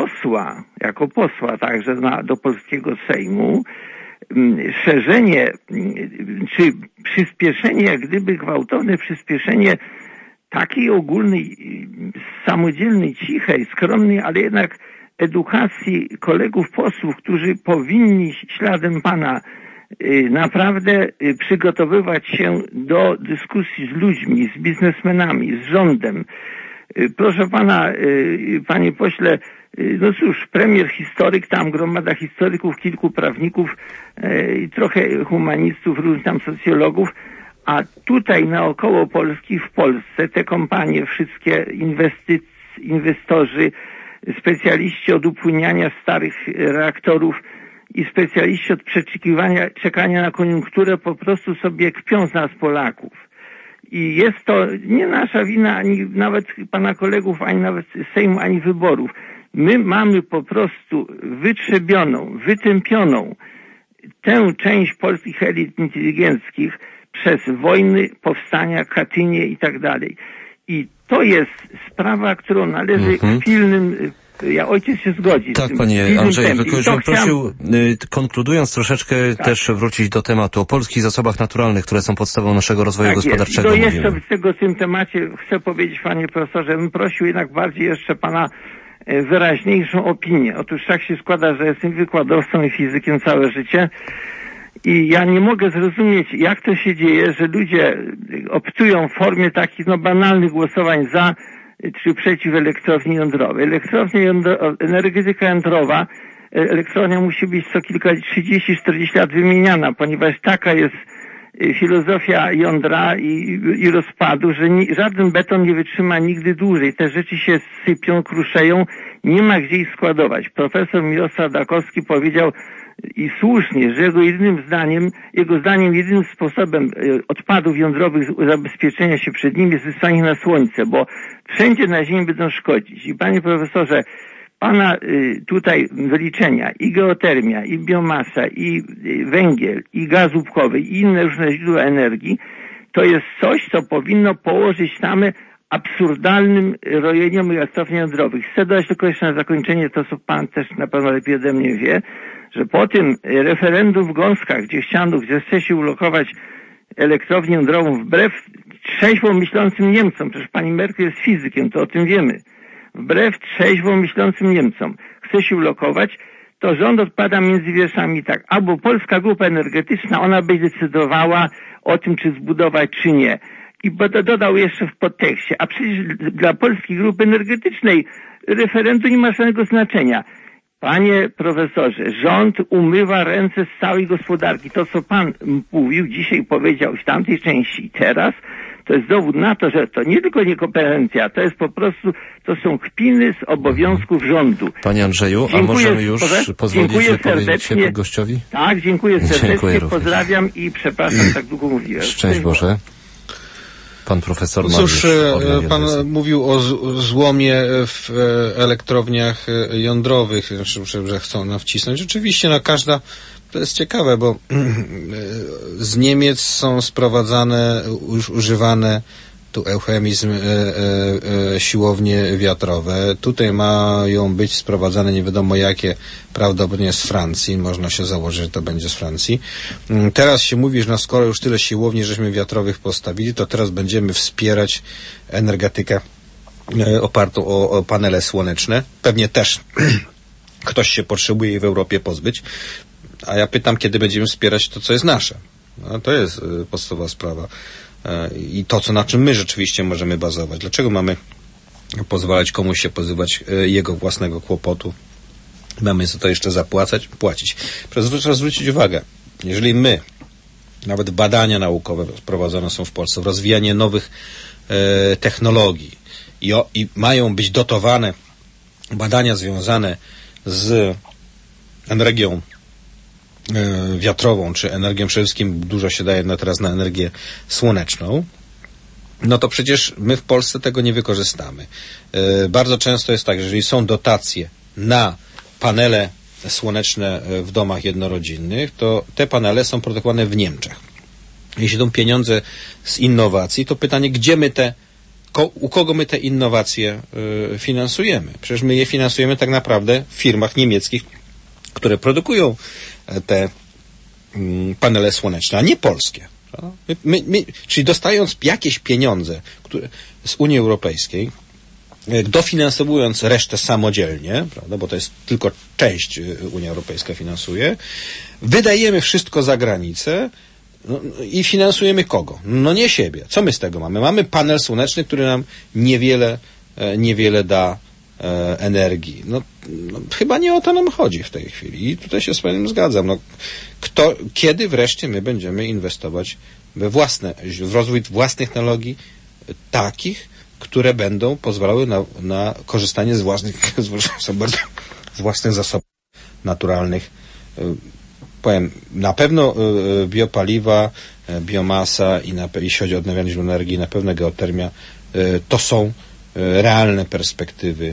jako posła także do polskiego Sejmu, szerzenie, czy przyspieszenie, jak gdyby gwałtowne przyspieszenie takiej ogólnej, samodzielnej, cichej, skromnej, ale jednak edukacji kolegów posłów, którzy powinni śladem pana naprawdę przygotowywać się do dyskusji z ludźmi, z biznesmenami, z rządem. Proszę pana, panie pośle, no cóż, premier historyk, tam gromada historyków, kilku prawników i trochę humanistów, różnych tam socjologów, a tutaj naokoło Polski, w Polsce, te kompanie, wszystkie inwestorzy, specjaliści od upłyniania starych reaktorów i specjaliści od czekania na koniunkturę po prostu sobie kpią z nas Polaków. I jest to nie nasza wina, ani nawet pana kolegów, ani nawet Sejmu, ani wyborów. My mamy po prostu wytrzebioną, wytępioną tę część polskich elit inteligenckich przez wojny, powstania, Katynię i tak dalej. I to jest sprawa, którą należy w pilnym... ojciec się zgodzi. Tak, panie Andrzeju, tylko już bym prosił, konkludując troszeczkę, też wrócić do tematu o polskich zasobach naturalnych, które są podstawą naszego rozwoju gospodarczego. To jeszcze w tym temacie chcę powiedzieć, panie profesorze, bym prosił jednak bardziej jeszcze pana wyraźniejszą opinię. Otóż tak się składa, że jestem wykładowcą i fizykiem całe życie i ja nie mogę zrozumieć, jak to się dzieje, że ludzie optują w formie takich banalnych głosowań za czy przeciw elektrowni jądrowej. Energetyka jądrowa, elektrownia musi być co kilka, 30-40 lat wymieniana, ponieważ taka jest filozofia jądra i rozpadu, że żaden beton nie wytrzyma nigdy dłużej. Te rzeczy się sypią, kruszeją, nie ma gdzie ich składować. Profesor Mirosław Dąbrowski powiedział i słusznie, że jego zdaniem jedynym sposobem odpadów jądrowych zabezpieczenia się przed nim jest wysłanie na słońce, bo wszędzie na Ziemi będą szkodzić. I panie profesorze, pana tutaj wyliczenia i geotermia, i biomasa, i węgiel, i gaz łupkowy, i inne różne źródła energii, to jest coś, co powinno położyć tamę absurdalnym rojeniom elektrowni jądrowych. Chcę dodać tylko jeszcze na zakończenie to, co pan też na pewno lepiej ode mnie wie, że po tym referendum w Gąskach, gdzie chce się ulokować elektrownię jądrową wbrew trzeźwo myślącym Niemcom, przecież pani Merkel jest fizykiem, to o tym wiemy, wbrew trzeźwo myślącym Niemcom chce się ulokować, to rząd odpada między wierszami tak, albo Polska Grupa Energetyczna, ona będzie decydowała o tym, czy zbudować, czy nie. I dodał jeszcze w podtekście, a przecież dla Polskiej Grupy Energetycznej referendum nie ma żadnego znaczenia. Panie profesorze, rząd umywa ręce z całej gospodarki. To, co pan mówił, dzisiaj powiedział w tamtej części i teraz, to jest dowód na to, że to nie tylko niekompetencja, to jest po prostu, to są kpiny z obowiązków rządu. Panie Andrzeju, a możemy już pozwolić wypowiedzieć się gościowi? Tak, dziękuję serdecznie, pozdrawiam i przepraszam, tak długo mówiłem. Szczęść Boże. Pan profesor Cóż, pan mówił o złomie w elektrowniach jądrowych, że chcą nam wcisnąć. Rzeczywiście, każda, to jest ciekawe, bo z Niemiec są sprowadzane, już używane, tu eufemizm, siłownie wiatrowe. Tutaj mają być sprowadzane nie wiadomo jakie, prawdopodobnie z Francji. Można się założyć, że to będzie z Francji. Teraz się mówi, że skoro już tyle siłowni żeśmy wiatrowych postawili, to teraz będziemy wspierać energetykę opartą o panele słoneczne. Pewnie też ktoś się potrzebuje jej w Europie pozbyć. A ja pytam, kiedy będziemy wspierać to, co jest nasze. To jest podstawowa sprawa. I to, na czym my rzeczywiście możemy bazować. Dlaczego mamy pozwalać komuś się pozbywać jego własnego kłopotu? Mamy za to jeszcze płacić. Proszę zwrócić uwagę, jeżeli my, nawet badania naukowe prowadzone są w Polsce, rozwijanie nowych technologii i mają być dotowane badania związane z energią wiatrową, czy energią przede wszystkim dużo się daje teraz na energię słoneczną, no to przecież my w Polsce tego nie wykorzystamy. Bardzo często jest tak, że jeżeli są dotacje na panele słoneczne w domach jednorodzinnych, to te panele są produkowane w Niemczech. Jeśli są pieniądze z innowacji, to pytanie, gdzie my u kogo my te innowacje finansujemy? Przecież my je finansujemy tak naprawdę w firmach niemieckich, które produkują te panele słoneczne, a nie polskie. Czyli dostając jakieś pieniądze z Unii Europejskiej, dofinansowując resztę samodzielnie, prawda, bo to jest tylko część Unia Europejska finansuje, wydajemy wszystko za granicę i finansujemy kogo? No nie siebie. Co my z tego mamy? Mamy panel słoneczny, który nam niewiele da energii. No, chyba nie o to nam chodzi w tej chwili. I tutaj się z panem zgadzam. No, kiedy wreszcie my będziemy inwestować w rozwój własnych technologii takich, które będą pozwalały na korzystanie z własnych zasobów naturalnych. Powiem, na pewno biopaliwa, biomasa i jeśli chodzi o odnawialne źródła energii, na pewno geotermia, to są realne perspektywy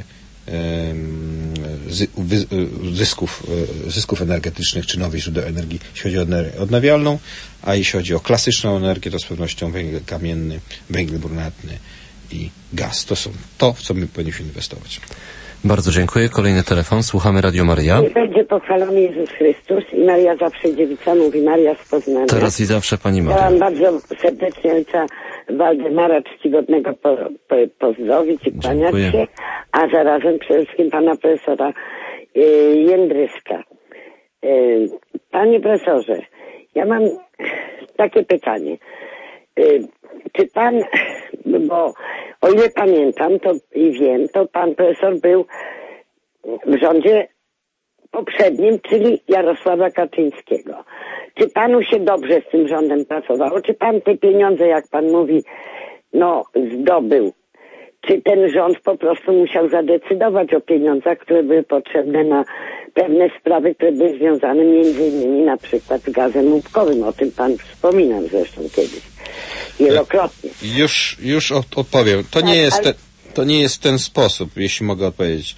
zysków energetycznych czy nowych źródeł energii, jeśli chodzi o energię odnawialną, a jeśli chodzi o klasyczną energię, to z pewnością węgiel kamienny, węgiel brunatny i gaz. To są to, w co my powinniśmy inwestować. Bardzo dziękuję. Kolejny telefon. Słuchamy Radio Maryja. Niech będzie pochwalony Jezus Chrystus i Maria zawsze dziewica, mówi Maria z Poznania. Teraz i zawsze Pani Maria. Chciałam bardzo serdecznie ojca Waldemara czcigodnego pozdrowić i kłaniać się, a zarazem przede wszystkim pana profesora Jędryska. Panie profesorze, ja mam takie pytanie. Czy pan, bo o ile pamiętam to i wiem, to pan profesor był w rządzie poprzednim, czyli Jarosława Kaczyńskiego. Czy panu się dobrze z tym rządem pracowało? Czy pan te pieniądze, jak pan mówi, zdobył? Czy ten rząd po prostu musiał zadecydować o pieniądzach, które były potrzebne na pewne sprawy, które były związane między innymi na przykład z gazem łupkowym? O tym pan wspominał zresztą kiedyś. Wielokrotnie. Już odpowiem. To nie jest ten sposób, jeśli mogę odpowiedzieć.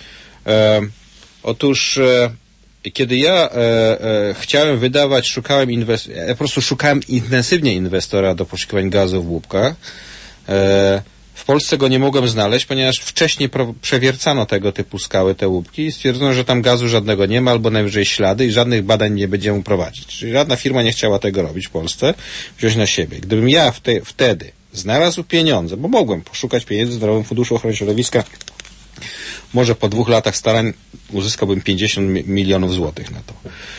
Otóż kiedy ja chciałem wydawać, ja po prostu szukałem intensywnie inwestora do poszukiwań gazu w łupkach. W Polsce go nie mogłem znaleźć, ponieważ wcześniej przewiercano tego typu skały, te łupki i stwierdzono, że tam gazu żadnego nie ma, albo najwyżej ślady i żadnych badań nie będziemy prowadzić. Czyli żadna firma nie chciała tego robić w Polsce, wziąć na siebie. Gdybym ja wtedy znalazł pieniądze, bo mogłem poszukać pieniędzy w Narodowym Funduszu Ochrony Środowiska, może po 2 latach starań uzyskałbym 50 milionów złotych na to.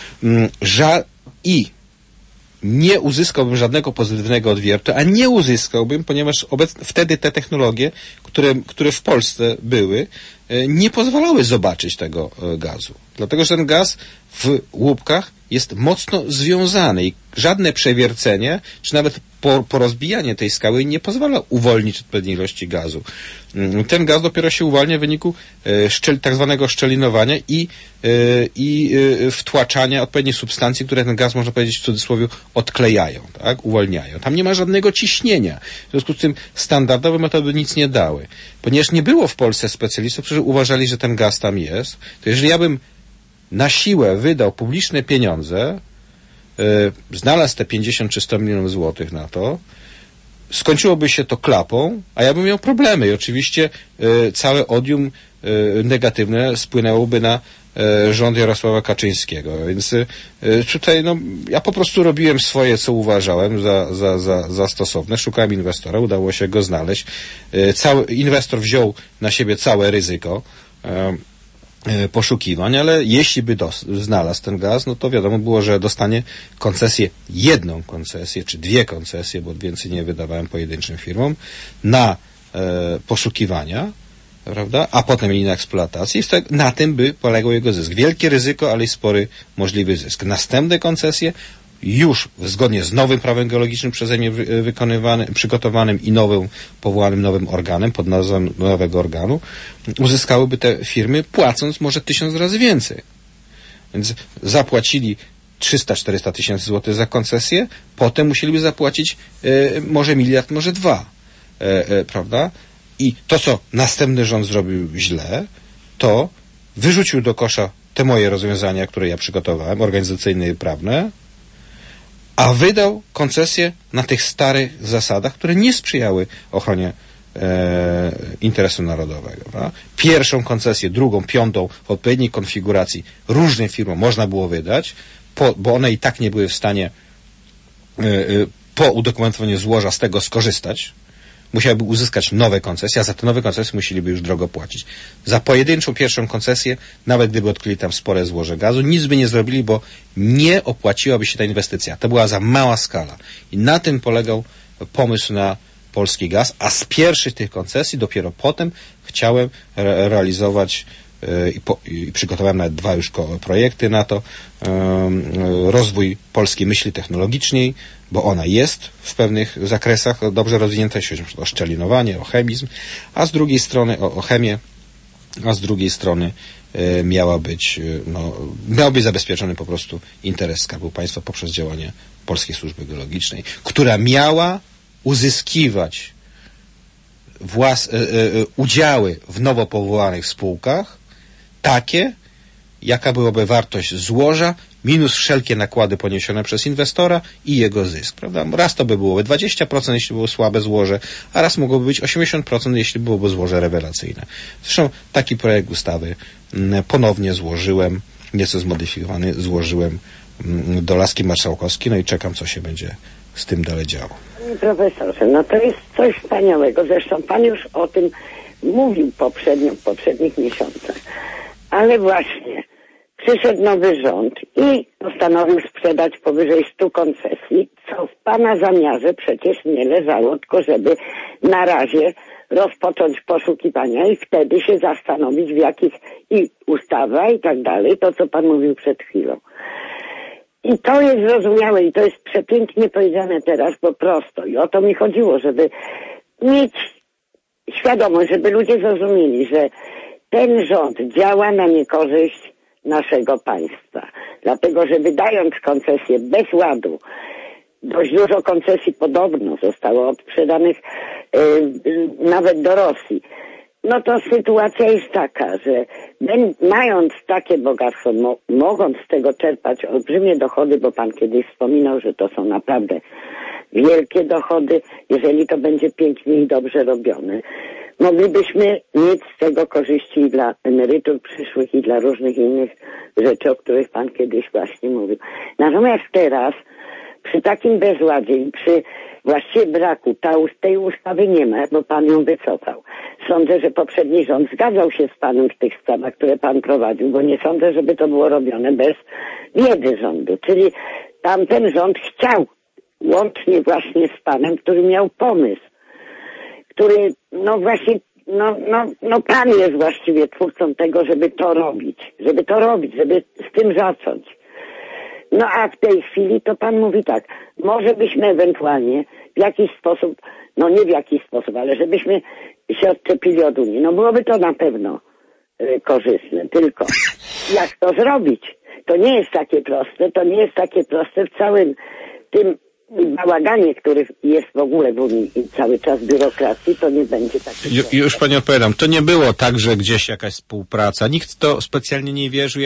I nie uzyskałbym żadnego pozytywnego odwiertu, a nie uzyskałbym, ponieważ wtedy te technologie, które w Polsce były, nie pozwalały zobaczyć tego gazu. Dlatego, że ten gaz w łupkach jest mocno związany i żadne przewiercenie, czy nawet porozbijanie tej skały nie pozwala uwolnić odpowiedniej ilości gazu. Ten gaz dopiero się uwalnia w wyniku tak zwanego szczelinowania i wtłaczania odpowiednich substancji, które ten gaz, można powiedzieć w cudzysłowie, odklejają, tak? Uwolniają. Tam nie ma żadnego ciśnienia. W związku z tym standardowe metody nic nie dały. Ponieważ nie było w Polsce specjalistów, którzy uważali, że ten gaz tam jest, to jeżeli ja bym na siłę wydał publiczne pieniądze, znalazł te 50 czy 100 milionów złotych na to, skończyłoby się to klapą, a ja bym miał problemy i oczywiście całe odium negatywne spłynęłoby na rząd Jarosława Kaczyńskiego. Więc tutaj ja po prostu robiłem swoje, co uważałem za stosowne. Szukałem inwestora, udało się go znaleźć. Inwestor wziął na siebie całe ryzyko poszukiwań, ale jeśli by znalazł ten gaz, no to wiadomo było, że dostanie koncesję, jedną koncesję, czy 2 koncesje, bo więcej nie wydawałem pojedynczym firmom, na poszukiwania, prawda, a potem i na eksploatację i na tym by polegał jego zysk. Wielkie ryzyko, ale i spory możliwy zysk. Następne koncesje już zgodnie z nowym prawem geologicznym przeze mnie przygotowanym i powołanym nowym organem, pod nazwą nowego organu, uzyskałyby te firmy, płacąc może 1000 razy więcej. Więc zapłacili 300-400 tysięcy złotych za koncesję, potem musieliby zapłacić może 1 miliard, może 2. Prawda? I to, co następny rząd zrobił źle, to wyrzucił do kosza te moje rozwiązania, które ja przygotowałem, organizacyjne i prawne, a wydał koncesję na tych starych zasadach, które nie sprzyjały ochronie interesu narodowego. Prawda? Pierwszą koncesję, drugą, 5. w odpowiedniej konfiguracji różnym firmom można było wydać, bo one i tak nie były w stanie po udokumentowaniu złoża z tego skorzystać. Musiałyby uzyskać nowe koncesje, a za te nowe koncesje musieliby już drogo płacić. Za pojedynczą pierwszą koncesję, nawet gdyby odkryli tam spore złoże gazu, nic by nie zrobili, bo nie opłaciłaby się ta inwestycja. To była za mała skala. I na tym polegał pomysł na polski gaz, a z pierwszych tych koncesji dopiero potem chciałem realizować i przygotowałem nawet 2 już projekty na to, rozwój polskiej myśli technologicznej, bo ona jest w pewnych zakresach dobrze rozwinięta, jeśli chodzi o szczelinowanie, o chemizm, a z drugiej strony o chemię, a z drugiej strony miał być zabezpieczony po prostu interes Skarbu Państwa poprzez działanie Polskiej Służby Geologicznej, która miała uzyskiwać udziały w nowo powołanych spółkach takie, jaka byłaby wartość złoża minus wszelkie nakłady poniesione przez inwestora i jego zysk, prawda? Raz to by byłoby 20%, jeśli było słabe złoże, a raz mogłoby być 80%, jeśli byłoby złoże rewelacyjne. Zresztą taki projekt ustawy ponownie złożyłem, nieco zmodyfikowany, złożyłem do laski marszałkowskiej, no i czekam, co się będzie z tym dalej działo. Panie profesorze, no to jest coś wspaniałego. Zresztą pan już o tym mówił w poprzednich miesiącach. Ale właśnie przyszedł nowy rząd i postanowił sprzedać powyżej 100 koncesji, co w pana zamiarze przecież nie leżało, tylko żeby na razie rozpocząć poszukiwania i wtedy się zastanowić, w jakich i ustawa i tak dalej, to co pan mówił przed chwilą. I to jest zrozumiałe i to jest przepięknie powiedziane teraz, bo prosto. I o to mi chodziło, żeby mieć świadomość, żeby ludzie zrozumieli, że ten rząd działa na niekorzyść naszego państwa. Dlatego, że wydając koncesje bez ładu, dość dużo koncesji podobno zostało odprzedanych nawet do Rosji, no to sytuacja jest taka, że mając takie bogactwo, mogąc z tego czerpać olbrzymie dochody, bo pan kiedyś wspominał, że to są naprawdę wielkie dochody, jeżeli to będzie pięknie i dobrze robione, moglibyśmy mieć z tego korzyści i dla emerytur przyszłych i dla różnych innych rzeczy, o których pan kiedyś właśnie mówił. Natomiast teraz przy takim bezładzie i przy właściwie braku tej ustawy nie ma, bo pan ją wycofał. Sądzę, że poprzedni rząd zgadzał się z panem w tych sprawach, które pan prowadził, bo nie sądzę, żeby to było robione bez wiedzy rządu. Czyli tamten rząd chciał, łącznie właśnie z panem, który miał pomysł, który, pan jest właściwie twórcą tego, żeby to robić, żeby z tym zacząć. No a w tej chwili to pan mówi tak, może byśmy ewentualnie w jakiś sposób, nie w jakiś sposób, ale żebyśmy się odczepili od Unii. No byłoby to na pewno korzystne, tylko jak to zrobić? To nie jest takie proste w całym tym bałaganie, który jest w ogóle w Unii i cały czas biurokracji, to nie będzie tak. Już pani odpowiadam. To nie było tak, że gdzieś jakaś współpraca. Nikt to specjalnie nie wierzył.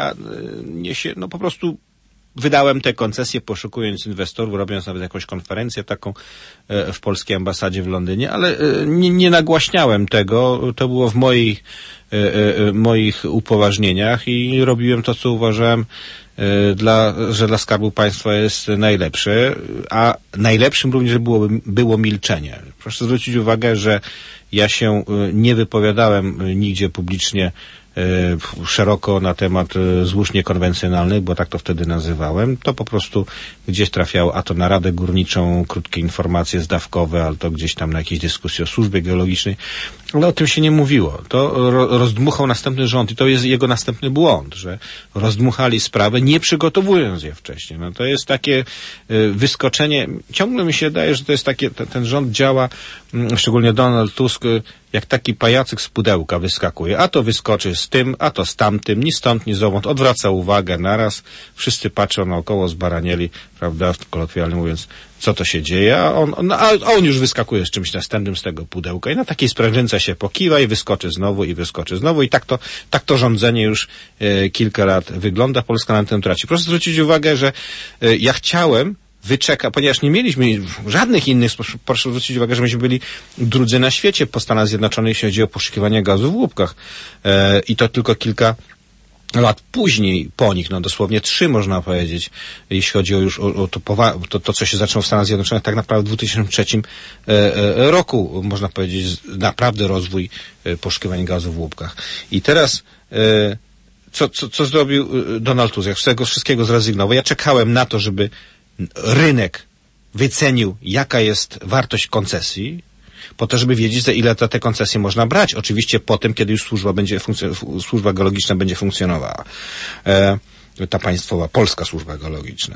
Po prostu wydałem te koncesje, poszukując inwestorów, robiąc nawet jakąś konferencję taką w polskiej ambasadzie w Londynie, ale nie nagłaśniałem tego. To było w moich upoważnieniach i robiłem to, co uważałem, że dla Skarbu Państwa jest najlepsze, a najlepszym również było milczenie. Proszę zwrócić uwagę, że ja się nie wypowiadałem nigdzie publicznie szeroko na temat złóż niekonwencjonalnych, bo tak to wtedy nazywałem. To po prostu gdzieś trafiało, a to na Radę Górniczą, krótkie informacje zdawkowe, ale to gdzieś tam na jakieś dyskusje o służbie geologicznej. Ale o tym się nie mówiło. To rozdmuchał następny rząd i to jest jego następny błąd, że rozdmuchali sprawę, nie przygotowując je wcześniej. No to jest takie wyskoczenie. Ciągle mi się wydaje, że to jest takie, ten rząd działa, szczególnie Donald Tusk, jak taki pajacyk z pudełka wyskakuje. A to wyskoczy z tym, a to z tamtym, ni stąd, ni zowąd. Odwraca uwagę naraz. Wszyscy patrzą naokoło, zbaranieli, prawda, kolokwialnie mówiąc, co to się dzieje, a on już wyskakuje z czymś następnym z tego pudełka i na takiej sprężynce się pokiwa i wyskoczy znowu i tak to rządzenie już kilka lat wygląda. Polska na tym traci. Proszę zwrócić uwagę, że ja chciałem ponieważ nie mieliśmy żadnych innych, proszę zwrócić uwagę, że myśmy byli drudzy na świecie po Stanach Zjednoczonych, jeśli chodzi o poszukiwanie gazu w łupkach. I to tylko kilka lat później po nich, dosłownie 3 można powiedzieć, jeśli chodzi o to, co się zaczęło w Stanach Zjednoczonych, tak naprawdę w 2003 roku, można powiedzieć, naprawdę rozwój poszukiwania gazu w łupkach. I teraz co zrobił Donald Tusk? Jak z tego wszystkiego zrezygnował? Ja czekałem na to, żeby rynek wycenił, jaka jest wartość koncesji, po to, żeby wiedzieć, za ile te koncesje można brać. Oczywiście potem, kiedy już służba geologiczna będzie funkcjonowała. Ta państwowa, polska służba geologiczna.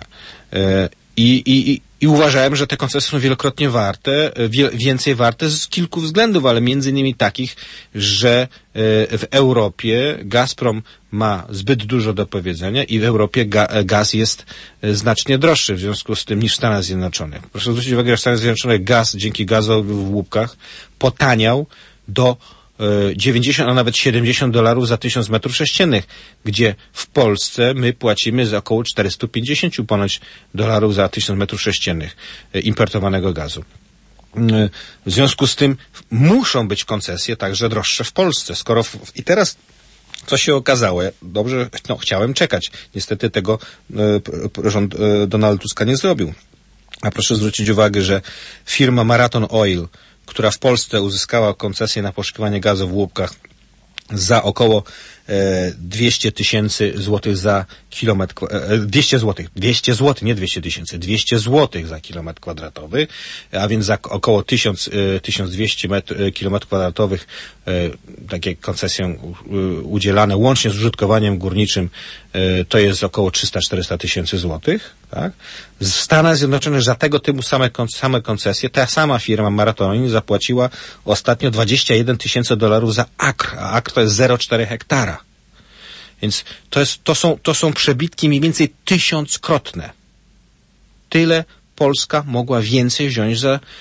I uważałem, że te koncesje są wielokrotnie warte, więcej warte z kilku względów, ale między innymi takich, że w Europie Gazprom ma zbyt dużo do powiedzenia i w Europie gaz jest znacznie droższy w związku z tym niż w Stanach Zjednoczonych. Proszę zwrócić uwagę, że w Stanach Zjednoczonych gaz dzięki gazowi w łupkach potaniał do 90, a nawet $70 za 1000 metrów sześciennych, gdzie w Polsce my płacimy za około 450 ponoć dolarów za 1000 metrów sześciennych importowanego gazu. W związku z tym muszą być koncesje także droższe w Polsce. I teraz co się okazało? Dobrze, chciałem czekać. Niestety tego rząd Donalda Tuska nie zrobił. A proszę zwrócić uwagę, że firma Marathon Oil, która w Polsce uzyskała koncesję na poszukiwanie gazu w łupkach za około 200 000 złotych za kilometr, 200 zł, nie 200 000, 200 złotych za kilometr kwadratowy, a więc za około 1200 kilometrów kwadratowych takie koncesją udzielane łącznie z użytkowaniem górniczym to jest około 300-400 tysięcy złotych, tak? W Stanach Zjednoczonych za tego typu same koncesje ta sama firma Marathon zapłaciła ostatnio $21 000 za akr, a akr to jest 0,4 hektara. Więc to są przebitki mniej więcej 1000-krotne. Tyle Polska mogła więcej wziąć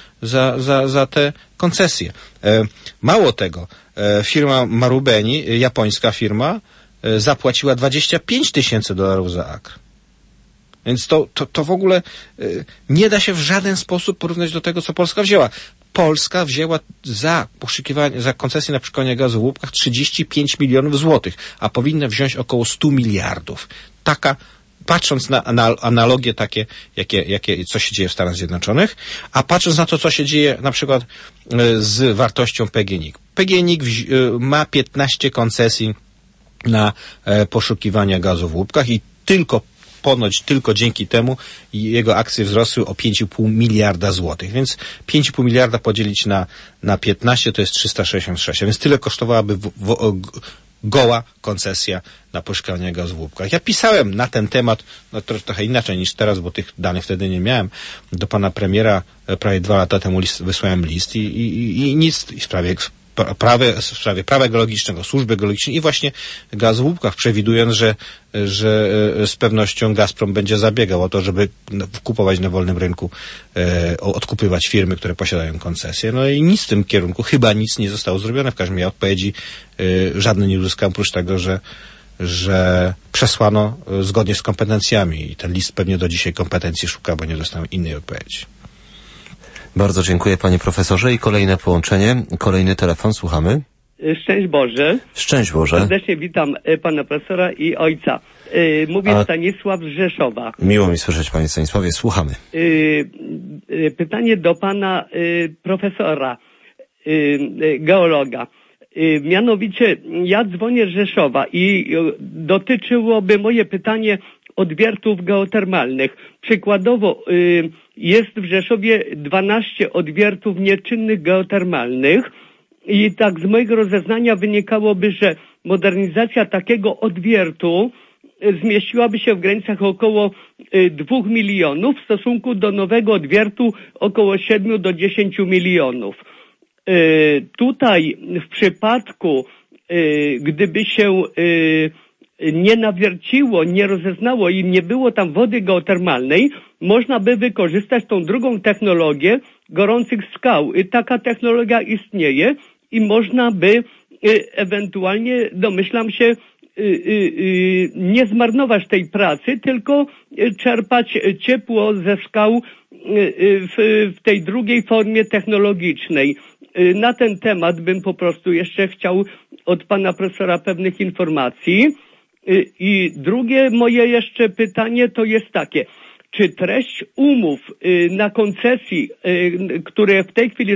za te koncesje. Mało tego, firma Marubeni, japońska firma, zapłaciła $25 000 za akr. Więc to w ogóle nie da się w żaden sposób porównać do tego, co Polska wzięła. Polska wzięła za koncesję na poszukiwanie gazu w łupkach 35 milionów złotych, a powinna wziąć około 100 miliardów. Patrząc na analogie takie, co się dzieje w Stanach Zjednoczonych, a patrząc na to, co się dzieje na przykład z wartością PGNiG. PGNiG ma 15 koncesji na poszukiwania gazu w łupkach i ponoć tylko dzięki temu jego akcje wzrosły o 5,5 miliarda złotych. Więc 5,5 miliarda podzielić na 15 to jest 366. A więc tyle kosztowałaby goła koncesja na poszukiwanie gazu w łupkach. Ja pisałem na ten temat, trochę inaczej niż teraz, bo tych danych wtedy nie miałem, do pana premiera prawie 2 lata temu wysłałem list i nic w sprawie prawa geologicznego, służby geologicznej i właśnie gaz w łupkach, przewidując, że z pewnością Gazprom będzie zabiegał o to, żeby kupować na wolnym rynku, odkupywać firmy, które posiadają koncesję. No i nic w tym kierunku, chyba nic nie zostało zrobione. W każdym razie odpowiedzi żadnej nie uzyskałem, oprócz tego, że przesłano zgodnie z kompetencjami i ten list pewnie do dzisiaj kompetencji szuka, bo nie dostałem innej odpowiedzi. Bardzo dziękuję panie profesorze i kolejne połączenie, kolejny telefon, słuchamy. Szczęść Boże. Szczęść Boże. Serdecznie witam pana profesora i ojca. Mówię Stanisław z Rzeszowa. Miło mi słyszeć panie Stanisławie, słuchamy. Pytanie do pana profesora, geologa. Mianowicie ja dzwonię z Rzeszowa i dotyczyłoby moje pytanie odwiertów geotermalnych. Przykładowo jest w Rzeszowie 12 odwiertów nieczynnych geotermalnych i tak z mojego rozeznania wynikałoby, że modernizacja takiego odwiertu zmieściłaby się w granicach około 2 milionów w stosunku do nowego odwiertu około 7 do 10 milionów. Tutaj w przypadku, gdyby się nie nawierciło, nie rozeznało i nie było tam wody geotermalnej, można by wykorzystać tą drugą technologię gorących skał. Taka technologia istnieje i można by ewentualnie, domyślam się, nie zmarnować tej pracy, tylko czerpać ciepło ze skał w tej drugiej formie technologicznej. Na ten temat bym po prostu jeszcze chciał od pana profesora pewnych informacji. I drugie moje jeszcze pytanie to jest takie. Czy treść umów na koncesji, które w tej chwili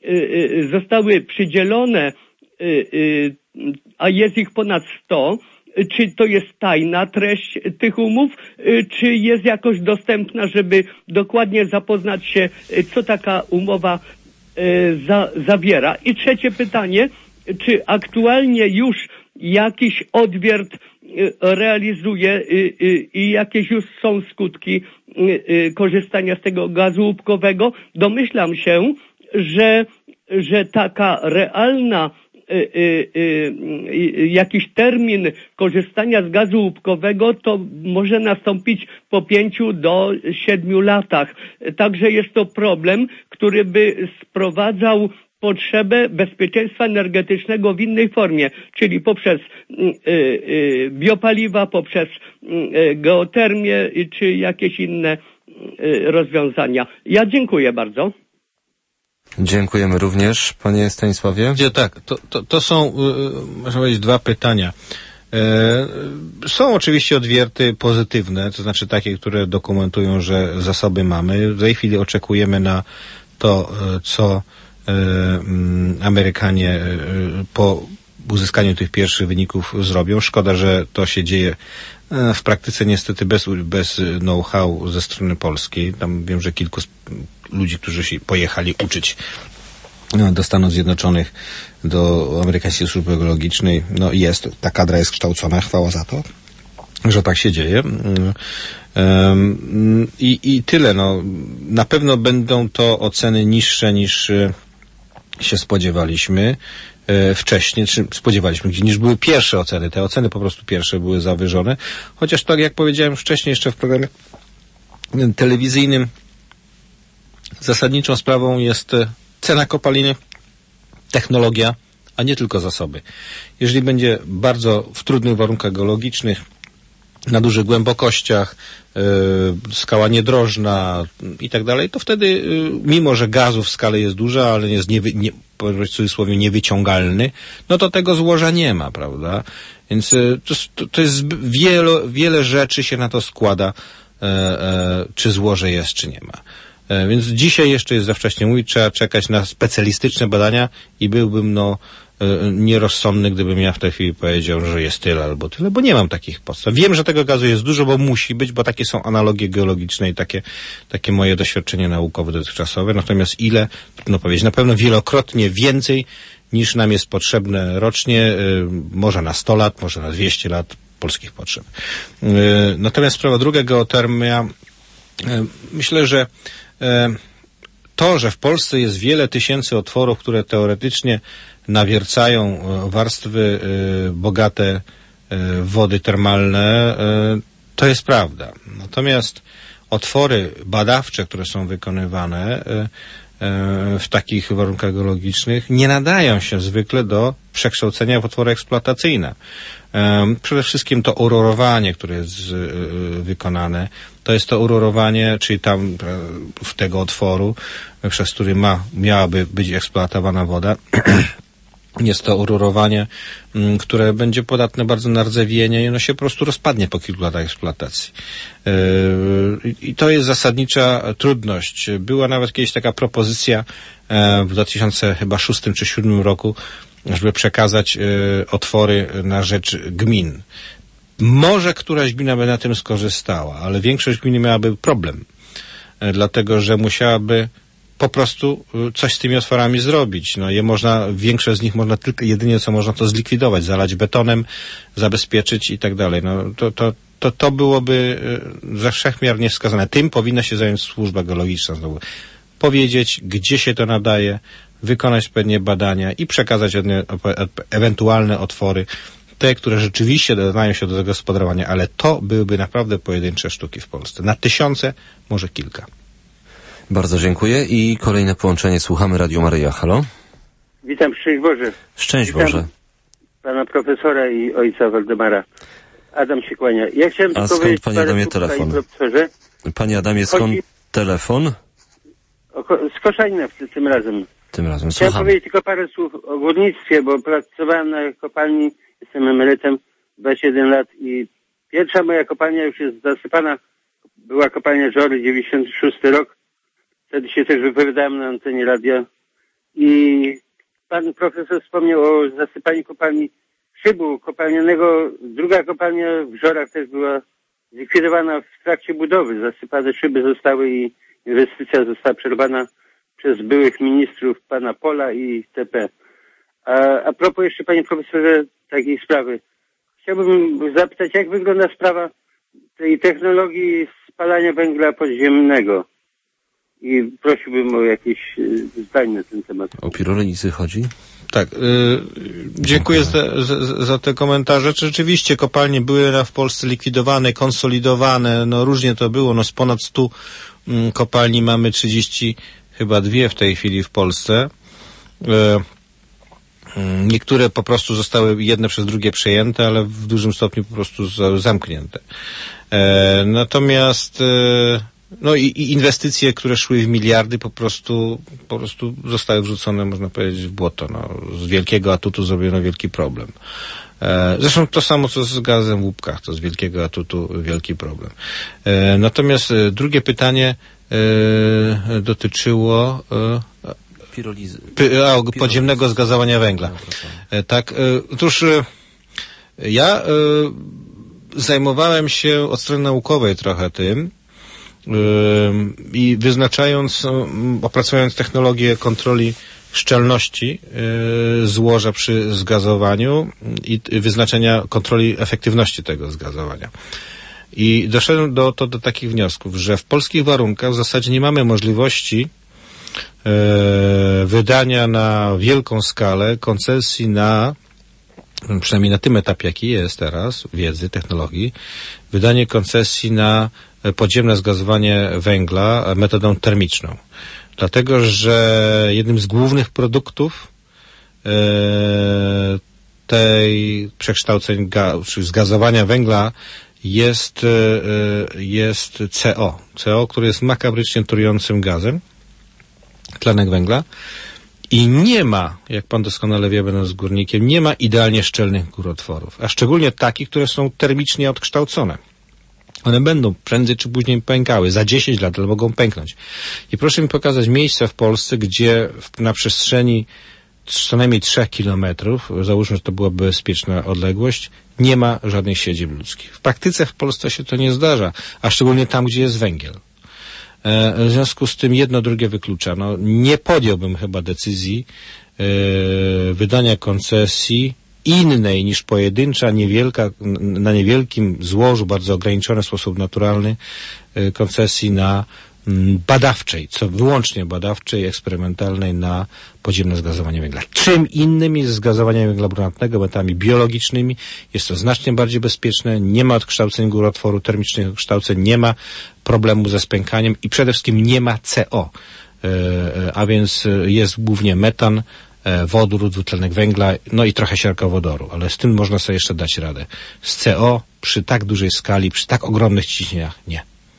zostały przydzielone, a jest ich ponad 100, czy to jest tajna treść tych umów, czy jest jakoś dostępna, żeby dokładnie zapoznać się, co taka umowa zawiera. I trzecie pytanie, czy aktualnie już jakiś odwiert realizuje i jakieś już są skutki korzystania z tego gazu łupkowego? Domyślam się, że taka realna jakiś termin korzystania z gazu łupkowego to może nastąpić po 5 do 7 latach. Także jest to problem, który by sprowadzał potrzebę bezpieczeństwa energetycznego w innej formie, czyli poprzez biopaliwa, poprzez geotermię czy jakieś inne rozwiązania. Ja dziękuję bardzo. Dziękujemy również, panie Stanisławie. Tak, to są, można powiedzieć, dwa pytania. Są oczywiście odwierty pozytywne, to znaczy takie, które dokumentują, że zasoby mamy. W tej chwili oczekujemy na to, co Amerykanie po uzyskaniu tych pierwszych wyników zrobią. Szkoda, że to się dzieje w praktyce niestety bez know-how ze strony polskiej. Tam wiem, że kilku ludzi, którzy się pojechali uczyć do Stanów Zjednoczonych, do amerykańskiej służby geologicznej, ta kadra jest kształcona, chwała za to, że tak się dzieje. I tyle. Na pewno będą to oceny niższe niż się spodziewaliśmy wcześniej, czy spodziewaliśmy, niż były pierwsze oceny. Te oceny po prostu pierwsze były zawyżone. Chociaż tak jak powiedziałem wcześniej jeszcze w programie telewizyjnym, zasadniczą sprawą jest cena kopaliny, technologia, a nie tylko zasoby. Jeżeli będzie bardzo w trudnych warunkach geologicznych, na dużych głębokościach, skała niedrożna i tak dalej, to wtedy, mimo że gazu w skale jest duża, ale jest w cudzysłowie niewyciągalny, to tego złoża nie ma, prawda? Więc to jest wiele rzeczy się na to składa, czy złoże jest, czy nie ma. Więc dzisiaj jeszcze jest za wcześnie mówić, trzeba czekać na specjalistyczne badania i byłbym nierozsądny, gdybym ja w tej chwili powiedział, że jest tyle albo tyle, bo nie mam takich podstaw. Wiem, że tego gazu jest dużo, bo musi być, bo takie są analogie geologiczne i takie moje doświadczenie naukowe dotychczasowe. Natomiast ile, trudno powiedzieć. Na pewno wielokrotnie więcej niż nam jest potrzebne rocznie, może na 100 lat, może na 200 lat polskich potrzeb. Natomiast sprawa druga, geotermia. Myślę, że to, że w Polsce jest wiele tysięcy otworów, które teoretycznie nawiercają warstwy bogate w wody termalne, to jest prawda. Natomiast otwory badawcze, które są wykonywane w takich warunkach geologicznych, nie nadają się zwykle do przekształcenia w otwory eksploatacyjne. Przede wszystkim to urorowanie, które jest wykonane, to jest to urorowanie, czyli tam w tego otworu, przez który miałaby być eksploatowana woda. Jest to urorowanie, które będzie podatne bardzo na rdzewienie i ono się po prostu rozpadnie po kilku latach eksploatacji. I to jest zasadnicza trudność. Była nawet kiedyś taka propozycja w 2006 czy 2007 roku, żeby przekazać otwory na rzecz gmin. Może któraś gmina by na tym skorzystała, ale większość gmin miałaby problem, dlatego że musiałaby po prostu coś z tymi otworami zrobić. Większość z nich można jedynie co można to zlikwidować, zalać betonem, zabezpieczyć i tak dalej. To byłoby ze wszechmiar niewskazane. Tym powinna się zająć służba geologiczna znowu. Powiedzieć, gdzie się to nadaje, wykonać pewnie badania i przekazać ewentualne otwory, te, które rzeczywiście nadają się do zagospodarowania, ale to byłyby naprawdę pojedyncze sztuki w Polsce. Na tysiące, może kilka. Bardzo dziękuję i kolejne połączenie. Słuchamy Radio Maryja. Halo? Witam, szczęść Boże. Szczęść Boże. Pana profesora i ojca Waldemara. Adam się kłania. Ja chciałem tylko powiedzieć, panie Adamie, telefon? Profesorze. Panie Adamie, skąd telefon? Z Koszalina tym razem. Chciałem powiedzieć tylko parę słów o górnictwie, bo pracowałem na kopalni, jestem emerytem, 21 lat i pierwsza moja kopalnia już jest zasypana. Była kopalnia Żory, 96 rok. Wtedy się też wypowiadałem na antenie radia. I pan profesor wspomniał o zasypaniu kopalni szybu kopalnianego, druga kopalnia w Żorach też była zlikwidowana w trakcie budowy. Zasypane szyby zostały i inwestycja została przerwana przez byłych ministrów pana Pola i TP. A propos jeszcze, panie profesorze, takiej sprawy. Chciałbym zapytać, jak wygląda sprawa tej technologii spalania węgla podziemnego? I prosiłbym o jakieś zdanie na ten temat. O pirolenicy chodzi? Tak, dziękuję za te komentarze. Rzeczywiście kopalnie były w Polsce likwidowane, konsolidowane, no różnie to było, no z ponad 100 kopalni mamy 30, chyba 2 w tej chwili w Polsce. Niektóre po prostu zostały jedne przez drugie przejęte, ale w dużym stopniu po prostu zamknięte. Natomiast no i inwestycje, które szły w miliardy, po prostu zostały wrzucone, można powiedzieć, w błoto. No, z wielkiego atutu zrobiono wielki problem. Zresztą to samo, co z gazem w łupkach, to z wielkiego atutu wielki problem. Natomiast drugie pytanie dotyczyło podziemnego zgazowania węgla. Tak, otóż ja zajmowałem się od strony naukowej trochę tym i opracując technologię kontroli szczelności złoża przy zgazowaniu i wyznaczenia kontroli efektywności tego zgazowania. I doszedłem do takich wniosków, że w polskich warunkach w zasadzie nie mamy możliwości wydania na wielką skalę koncesji przynajmniej na tym etapie, jaki jest teraz, wiedzy, technologii, wydanie koncesji na podziemne zgazowanie węgla metodą termiczną. Dlatego, że jednym z głównych produktów tej przekształceń, czyli zgazowania węgla jest CO. CO, który jest makabrycznie trującym gazem, tlenek węgla. I nie ma, jak pan doskonale wie, będąc górnikiem, nie ma idealnie szczelnych górotworów, a szczególnie takich, które są termicznie odkształcone. One będą prędzej czy później pękały, za 10 lat, ale mogą pęknąć. I proszę mi pokazać miejsce w Polsce, gdzie na przestrzeni co najmniej 3 kilometrów, załóżmy, że to byłaby bezpieczna odległość, nie ma żadnych siedzib ludzkich. W praktyce w Polsce się to nie zdarza, a szczególnie tam, gdzie jest węgiel. W związku z tym jedno drugie wyklucza. No, nie podjąłbym chyba decyzji wydania koncesji innej niż pojedyncza, niewielka, na niewielkim złożu, bardzo ograniczony w sposób naturalny, koncesji na badawczej, wyłącznie badawczej, eksperymentalnej na podziemne zgazowanie węgla. Czym innym jest zgazowanie węgla brunatnego metodami biologicznymi. Jest to znacznie bardziej bezpieczne, nie ma odkształceń górotworu, termicznych odkształceń, nie ma problemu ze spękaniem i przede wszystkim nie ma CO. A więc jest głównie metan, wodór, dwutlenek węgla, no i trochę siarkowodoru, ale z tym można sobie jeszcze dać radę. Z CO przy tak dużej skali, przy tak ogromnych ciśnieniach nie.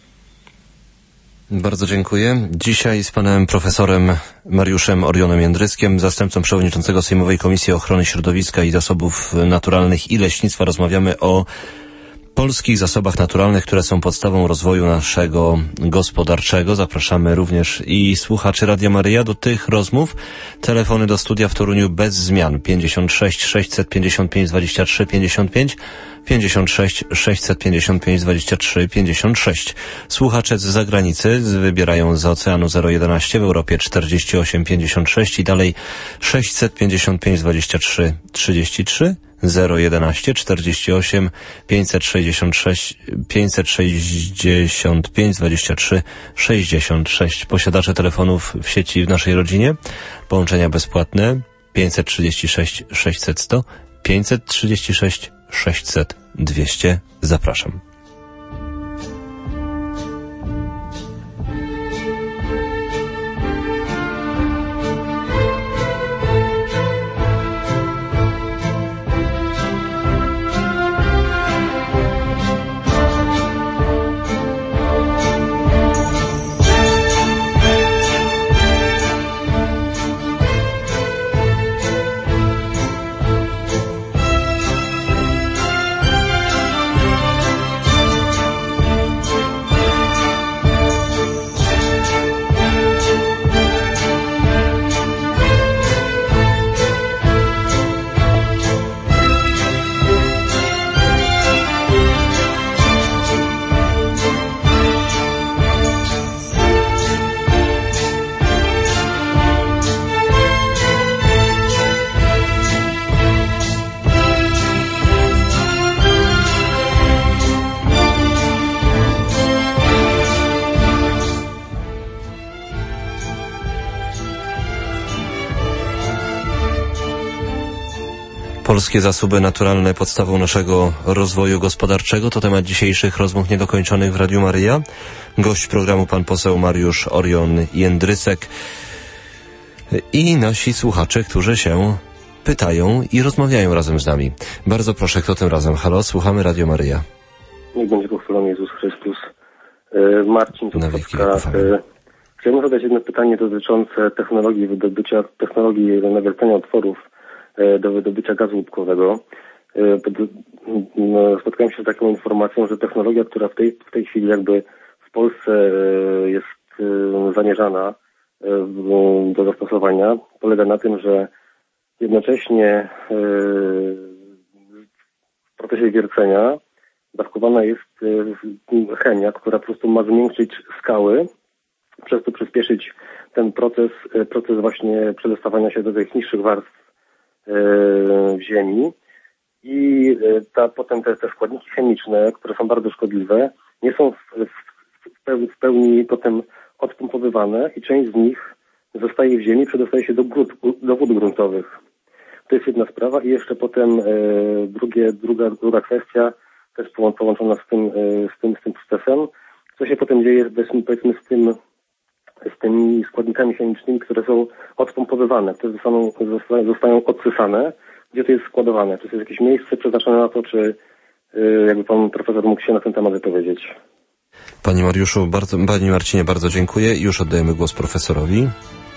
Bardzo dziękuję. Dzisiaj z panem profesorem Mariuszem Orionem Jędryskiem, zastępcą przewodniczącego Sejmowej Komisji Ochrony Środowiska i Zasobów Naturalnych i Leśnictwa, rozmawiamy o polskich zasobach naturalnych, które są podstawą rozwoju naszego gospodarczego. Zapraszamy również i słuchaczy Radia Maryja do tych rozmów. Telefony do studia w Toruniu bez zmian 56 655 23 55, 56 655 23 56. Słuchacze z zagranicy wybierają z oceanu 011, w Europie 48 56 i dalej 655 23 33, 011 48 566 565 23 66. Posiadacze telefonów w sieci w naszej rodzinie, połączenia bezpłatne 536 600 100, 536 600 200. Zapraszam. Polskie zasoby naturalne podstawą naszego rozwoju gospodarczego. To temat dzisiejszych rozmów niedokończonych w Radiu Maryja. Gość programu pan poseł Mariusz Orion Jędrysek i nasi słuchacze, którzy się pytają i rozmawiają razem z nami. Bardzo proszę, kto tym razem? Halo, słuchamy Radio Maryja. Niech będzie pochwalony Jezus Chrystus. Marcin Tutkowska. Chciałbym zadać jedno pytanie dotyczące technologii wydobycia, technologii nawiercania otworów do wydobycia gazu łupkowego. Spotkałem się z taką informacją, że technologia, która w tej chwili jakby w Polsce jest zamierzana do zastosowania, polega na tym, że jednocześnie w procesie wiercenia dawkowana jest chemia, która po prostu ma zmniejszyć skały, przez to przyspieszyć ten proces właśnie przedostawania się do tych niższych warstw w ziemi i potem te składniki chemiczne, które są bardzo szkodliwe, nie są w pełni potem odpompowywane i część z nich zostaje w ziemi, przedostaje się do wód gruntowych. To jest jedna sprawa i jeszcze potem druga kwestia, też połączona z tym procesem, co się potem dzieje powiedzmy z tymi składnikami chemicznymi, które są odpompowywane, które zostają odsysane, gdzie to jest składowane. Czy to jest jakieś miejsce przeznaczone na to, czy jakby pan profesor mógł się na ten temat wypowiedzieć? Panie Mariuszu, Panie Marcinie, bardzo dziękuję. Już oddajemy głos profesorowi.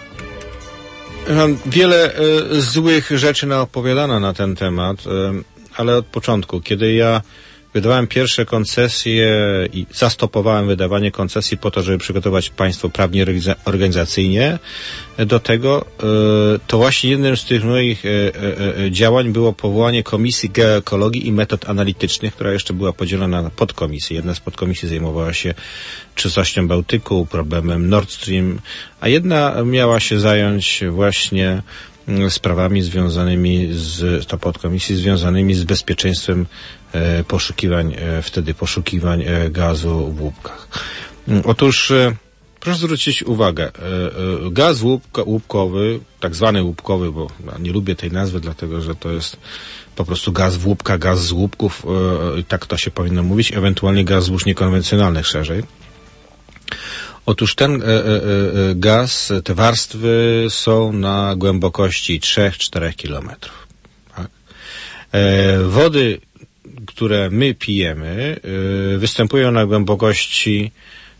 Wiele złych rzeczy naopowiadano na ten temat, ale od początku, kiedy ja wydawałem pierwsze koncesje i zastopowałem wydawanie koncesji po to, żeby przygotować państwo prawnie organizacyjnie do tego, to właśnie jednym z tych moich działań było powołanie Komisji Geoekologii i Metod Analitycznych, która jeszcze była podzielona na podkomisje. Jedna z podkomisji zajmowała się czystością Bałtyku, problemem Nord Stream, a jedna miała się zająć właśnie sprawami związanymi związanymi z bezpieczeństwem poszukiwań gazu w łupkach. Otóż proszę zwrócić uwagę, gaz łupkowy, tak zwany łupkowy, bo nie lubię tej nazwy, dlatego że to jest po prostu gaz w łupkach, gaz z łupków, tak to się powinno mówić, ewentualnie gaz złóż niekonwencjonalnych szerzej. Otóż ten gaz, te warstwy są na głębokości 3-4 kilometrów. Tak? Wody, które my pijemy, występują na głębokości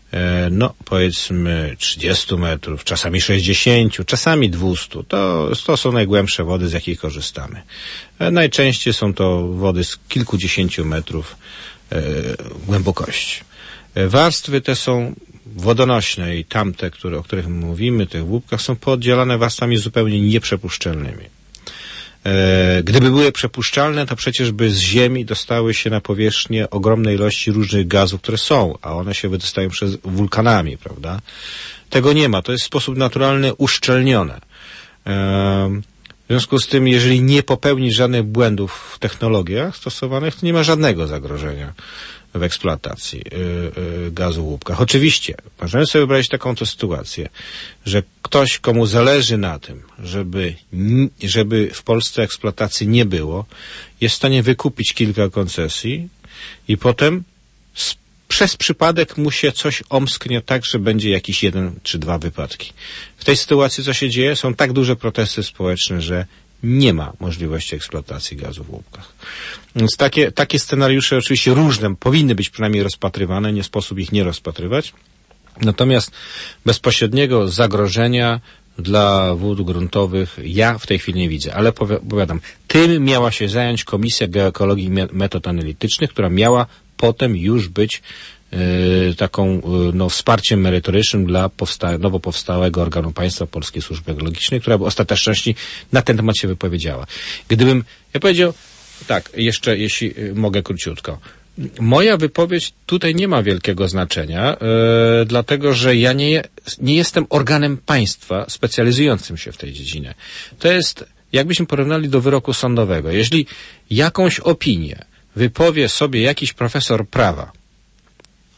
powiedzmy 30 metrów, czasami 60, czasami 200. To są najgłębsze wody, z jakich korzystamy. Najczęściej są to wody z kilkudziesięciu metrów głębokości. Warstwy te są wodonośne i tamte, o których mówimy, tych w łupkach, są podzielane warstwami zupełnie nieprzepuszczalnymi. Gdyby były przepuszczalne, to przecież by z ziemi dostały się na powierzchnię ogromne ilości różnych gazów, które są, a one się wydostają przez wulkanami, prawda? Tego nie ma. To jest w sposób naturalny uszczelnione. W związku z tym, jeżeli nie popełnić żadnych błędów w technologiach stosowanych, to nie ma żadnego zagrożenia w eksploatacji gazu w łupkach. Oczywiście, możemy sobie wyobrazić taką to sytuację, że ktoś, komu zależy na tym, żeby w Polsce eksploatacji nie było, jest w stanie wykupić kilka koncesji i potem przez przypadek mu się coś omsknie tak, że będzie jakiś 1 czy 2 wypadki. W tej sytuacji co się dzieje? Są tak duże protesty społeczne, że nie ma możliwości eksploatacji gazu w łupkach. Więc takie scenariusze oczywiście różne powinny być przynajmniej rozpatrywane, nie sposób ich nie rozpatrywać. Natomiast bezpośredniego zagrożenia dla wód gruntowych ja w tej chwili nie widzę. Ale powiadam, tym miała się zająć Komisja Geoekologii i Metod Analitycznych, która miała potem już być taką wsparciem merytorycznym dla nowo powstałego organu państwa Polskiej Służby Geologicznej, która by ostateczności na ten temat się wypowiedziała. Ja powiedział, tak, jeszcze jeśli mogę króciutko. Moja wypowiedź tutaj nie ma wielkiego znaczenia, dlatego że ja nie jestem organem państwa specjalizującym się w tej dziedzinie. To jest, jakbyśmy porównali do wyroku sądowego. Jeśli jakąś opinię wypowie sobie jakiś profesor prawa,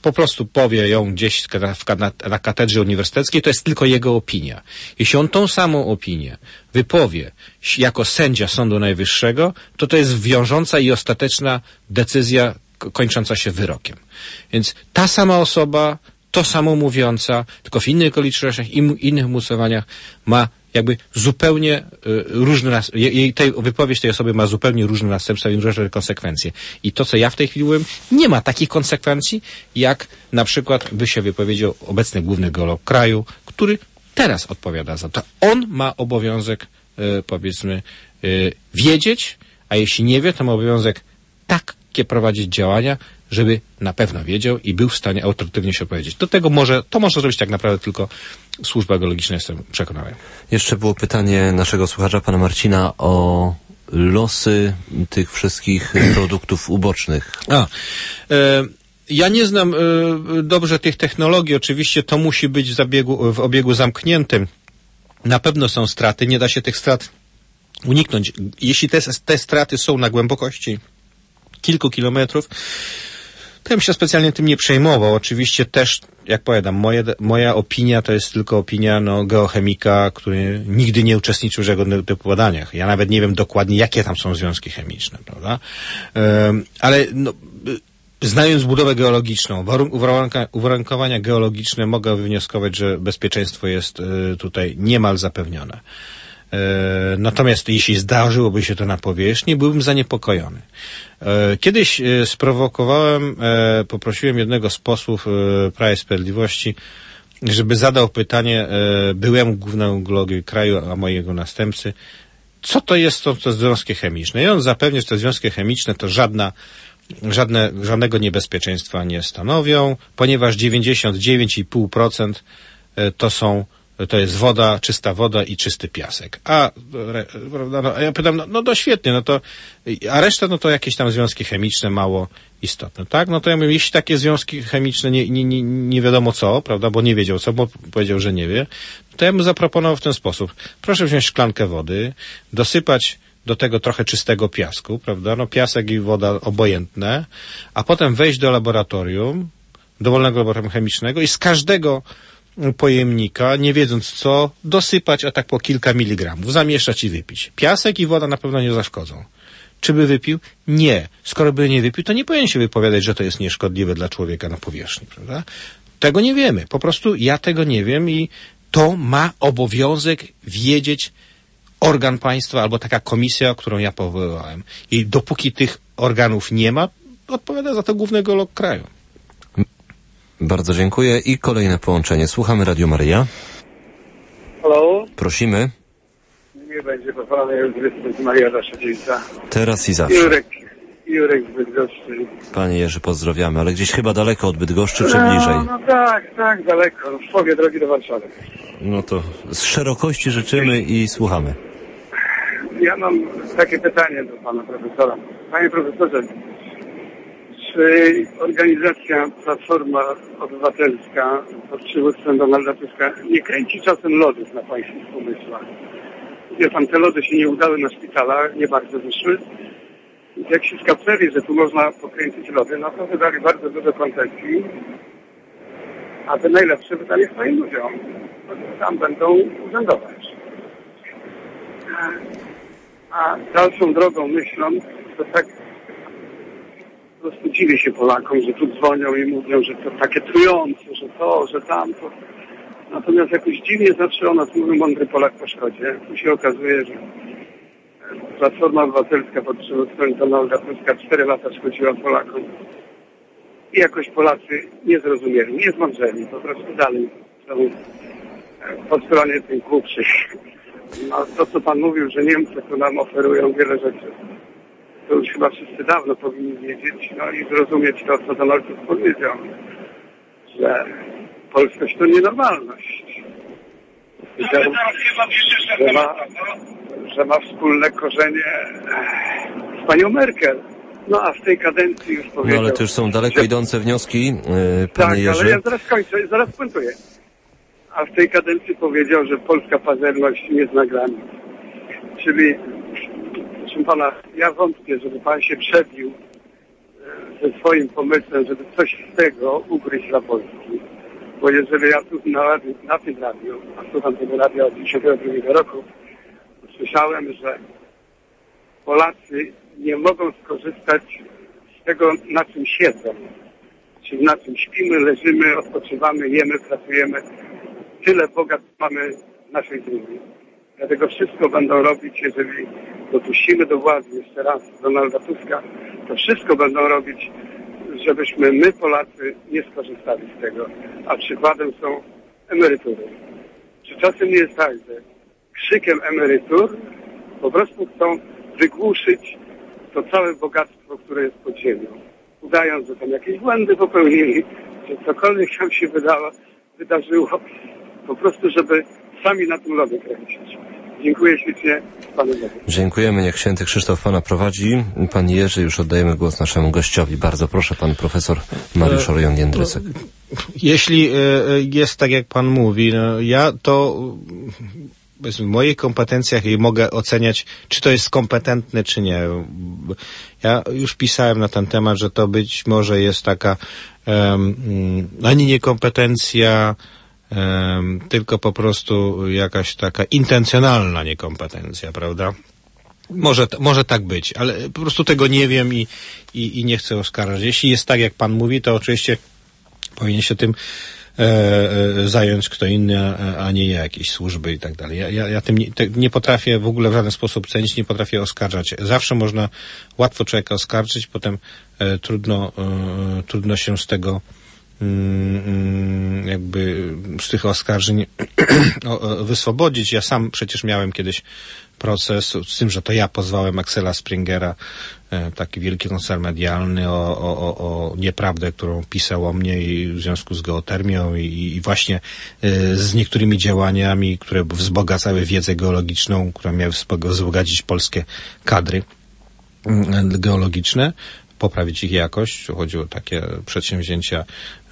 po prostu powie ją gdzieś na katedrze uniwersyteckiej, to jest tylko jego opinia. Jeśli on tą samą opinię wypowie jako sędzia Sądu Najwyższego, to jest wiążąca i ostateczna decyzja kończąca się wyrokiem. Więc ta sama osoba, to samo mówiąca, tylko w innych okolicznościach, innych umocowaniach ma jakby zupełnie różne, wypowiedź tej osoby ma zupełnie różne następstwa i różne konsekwencje. I to, co ja w tej chwili mówiłem, nie ma takich konsekwencji, jak na przykład by się wypowiedział obecny główny geolog kraju, który teraz odpowiada za to. On ma obowiązek, powiedzmy, wiedzieć, a jeśli nie wie, to ma obowiązek takie prowadzić działania, żeby na pewno wiedział i był w stanie autorytatywnie się opowiedzieć. To może zrobić tak naprawdę tylko służba geologiczna, jestem przekonany. Jeszcze było pytanie naszego słuchacza, pana Marcina, o losy tych wszystkich produktów ubocznych. Ja nie znam dobrze tych technologii. Oczywiście to musi być w obiegu zamkniętym. Na pewno są straty. Nie da się tych strat uniknąć. Jeśli te straty są na głębokości kilku kilometrów, to ja bym się specjalnie tym nie przejmował. Oczywiście też, jak powiadam, moja opinia to jest tylko opinia geochemika, który nigdy nie uczestniczył w żadnych typu badaniach. Ja nawet nie wiem dokładnie, jakie tam są związki chemiczne, prawda? Ale znając budowę geologiczną, uwarunkowania geologiczne, mogę wywnioskować, że bezpieczeństwo jest tutaj niemal zapewnione. Natomiast jeśli zdarzyłoby się to na powierzchni, byłbym zaniepokojony. Kiedyś poprosiłem jednego z posłów Prawa i Sprawiedliwości, żeby zadał pytanie byłemu głównemu geologowi kraju, a mojego następcy, co to jest te związki chemiczne. I on zapewnił, że te związki chemiczne to żadnego niebezpieczeństwa nie stanowią, ponieważ 99,5% to jest woda, czysta woda i czysty piasek. A ja pytam, to świetnie, a reszta, to jakieś tam związki chemiczne mało istotne, tak? To ja mówię, jeśli takie związki chemiczne nie wiadomo co, prawda, bo nie wiedział co, bo powiedział, że nie wie, to ja bym zaproponował w ten sposób. Proszę wziąć szklankę wody, dosypać do tego trochę czystego piasku, prawda, piasek i woda obojętne, a potem wejść do laboratorium, dowolnego laboratorium chemicznego i z każdego pojemnika, nie wiedząc co, dosypać, a tak po kilka miligramów, zamieszać i wypić. Piasek i woda na pewno nie zaszkodzą. Czy by wypił? Nie. Skoro by nie wypił, to nie powinien się wypowiadać, że to jest nieszkodliwe dla człowieka na powierzchni, prawda? Tego nie wiemy. Po prostu ja tego nie wiem i to ma obowiązek wiedzieć organ państwa albo taka komisja, którą ja powołałem. I dopóki tych organów nie ma, odpowiada za to główny geolog kraju. Bardzo dziękuję. I kolejne połączenie. Słuchamy Radio Maryja. Halo? Prosimy. Nie będzie pochwalony Jezus, Maria Nasza Dziecięca. Teraz i zawsze. Jurek z Bydgoszczy. Panie Jerzy, pozdrawiamy, ale gdzieś chyba daleko od Bydgoszczy, czy bliżej? Tak, daleko. W połowie drogi do Warszawy. To z szerokości życzymy i słuchamy. Ja mam takie pytanie do pana profesora. Panie profesorze, czy organizacja Platforma Obywatelska pod przywództwem Donalda Tuska nie kręci czasem lodów na pańskich pomysłach? Wie pan, te lody się nie udały na szpitalach, nie bardzo wyszły. Jak się skapnęli, że tu można pokręcić lody, to wydali bardzo dużo koncesji, a te najlepsze wydali swoim ludziom. Tam będą urzędować. A dalszą drogą myśląc, to tak po prostu dziwię się Polakom, że tu dzwonią i mówią, że to takie trujące, że to, że tamto. Natomiast jakoś dziwnie zawsze o nas mówił mądry Polak po szkodzie. Tu się okazuje, że Platforma Obywatelska pod przywództwem Donalda Tuska 4 lata szkodziła Polakom. I jakoś Polacy nie zrozumieli, nie zmądrzeli, po prostu dalej są po stronie tych głupszych. To, co pan mówił, że Niemcy tu nam oferują wiele rzeczy, to już chyba wszyscy dawno powinni wiedzieć, i zrozumieć to, co Donald Tusk powiedział, że polskość to nienormalność. Że ma wspólne korzenie z panią Merkel. A w tej kadencji już powiedział... ale to już są daleko idące wnioski, panie Jerzy. Ale ja zaraz kończę, zaraz puentuję. A w tej kadencji powiedział, że polska pazerność nie zna granic. Czyli, proszę pana, ja wątpię, żeby pan się przebił ze swoim pomysłem, żeby coś z tego ugryźć dla Polski. Bo jeżeli ja tu na tym radiu, a słucham tego radia od 1992 roku, słyszałem, że Polacy nie mogą skorzystać z tego, na czym siedzą. Czyli na czym śpimy, leżymy, odpoczywamy, jemy, pracujemy. Tyle bogactw mamy w naszej ziemi. Dlatego wszystko będą robić, jeżeli dopuścimy do władzy jeszcze raz Donalda Tuska, to wszystko będą robić, żebyśmy my, Polacy, nie skorzystali z tego. A przykładem są emerytury. Czy czasem nie jest tak, że krzykiem emerytur po prostu chcą wygłuszyć to całe bogactwo, które jest pod ziemią. Udając, że tam jakieś błędy popełnili, że cokolwiek tam się wydarzyło, po prostu, żeby sami na tym lodzie kręcić. Dziękuję ślicznie panu. Dziękujemy. Niech księty Krzysztof pana prowadzi. Pan Jerzy, już oddajemy głos naszemu gościowi. Bardzo proszę, pan profesor Mariusz Orion-Jędrysek. Jeśli jest tak, jak pan mówi, ja to w moich kompetencjach i mogę oceniać, czy to jest kompetentne, czy nie. Ja już pisałem na ten temat, że to być może jest taka ani niekompetencja, tylko po prostu jakaś taka intencjonalna niekompetencja, prawda? Może tak być, ale po prostu tego nie wiem i nie chcę oskarżać. Jeśli jest tak, jak pan mówi, to oczywiście powinien się tym zająć kto inny, a nie jakieś służby i tak dalej. Ja tym nie potrafię w ogóle w żaden sposób cenić, nie potrafię oskarżać. Zawsze można łatwo człowieka oskarżyć, potem trudno się z tego jakby z tych oskarżeń wyswobodzić. Ja sam przecież miałem kiedyś proces, z tym, że to ja pozwałem Axela Springera, taki wielki koncern medialny, o nieprawdę, którą pisał o mnie i w związku z geotermią i właśnie z niektórymi działaniami, które wzbogacały wiedzę geologiczną, które miały wzbogacić polskie kadry geologiczne, poprawić ich jakość. Chodziło o takie przedsięwzięcia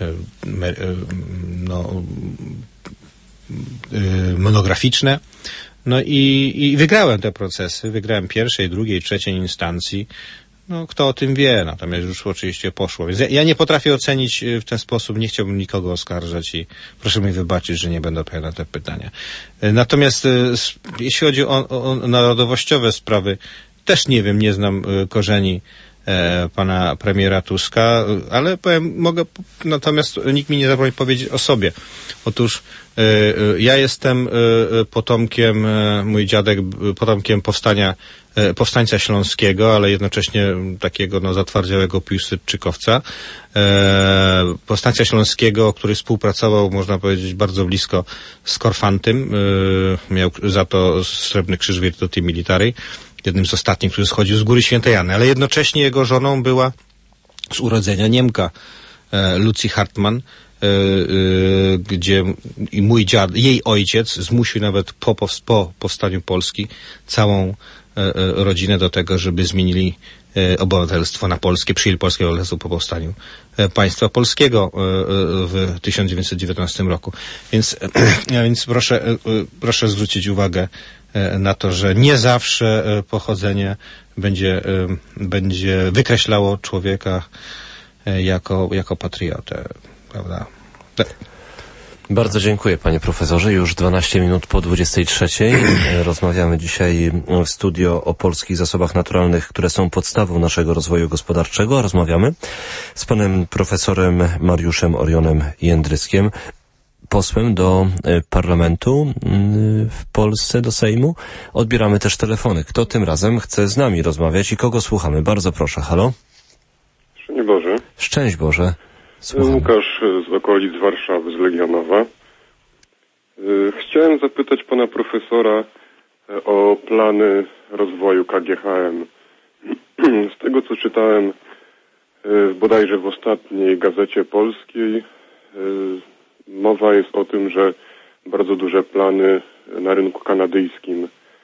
monograficzne. No i wygrałem te procesy. Wygrałem pierwszej, drugiej, trzeciej instancji. No, kto o tym wie, natomiast już oczywiście poszło. Więc ja nie potrafię ocenić w ten sposób, nie chciałbym nikogo oskarżać i proszę mi wybaczyć, że nie będę odpowiadał na te pytania. Natomiast jeśli chodzi o narodowościowe sprawy, też nie wiem, nie znam korzeni pana premiera Tuska, ale natomiast nikt mi nie zabroni powiedzieć o sobie. Otóż ja jestem potomkiem, mój dziadek potomkiem powstańca śląskiego, ale jednocześnie takiego zatwardziałego piłsudczykowca. Powstańca śląskiego, który współpracował, można powiedzieć, bardzo blisko z Korfantym. Miał za to Srebrny Krzyż Virtuti Militari. Jednym z ostatnich, który schodził z Góry Świętej Anny, ale jednocześnie jego żoną była z urodzenia Niemka, Lucy Hartmann, gdzie i mój jej ojciec zmusił nawet po powstaniu Polski całą rodzinę do tego, żeby zmienili obywatelstwo na polskie, przyjęli polskie obywatelstwo po powstaniu państwa polskiego w 1919 roku. Więc proszę zwrócić uwagę na to, że nie zawsze pochodzenie będzie wykreślało człowieka jako patriotę, prawda? Bardzo dziękuję, panie profesorze. Już 12 minut po 23. Rozmawiamy dzisiaj w studio o polskich zasobach naturalnych, które są podstawą naszego rozwoju gospodarczego. Rozmawiamy z panem profesorem Mariuszem Orionem Jędryskiem, posłem do parlamentu w Polsce, do Sejmu. Odbieramy też telefony. Kto tym razem chce z nami rozmawiać i kogo słuchamy? Bardzo proszę. Halo? Szczęść Boże. Szczęść Boże. Słucham. Łukasz z okolic Warszawy, z Legionowa. Chciałem zapytać pana profesora o plany rozwoju KGHM. Z tego, co czytałem bodajże w ostatniej Gazecie Polskiej, mowa jest o tym, że bardzo duże plany na rynku kanadyjskim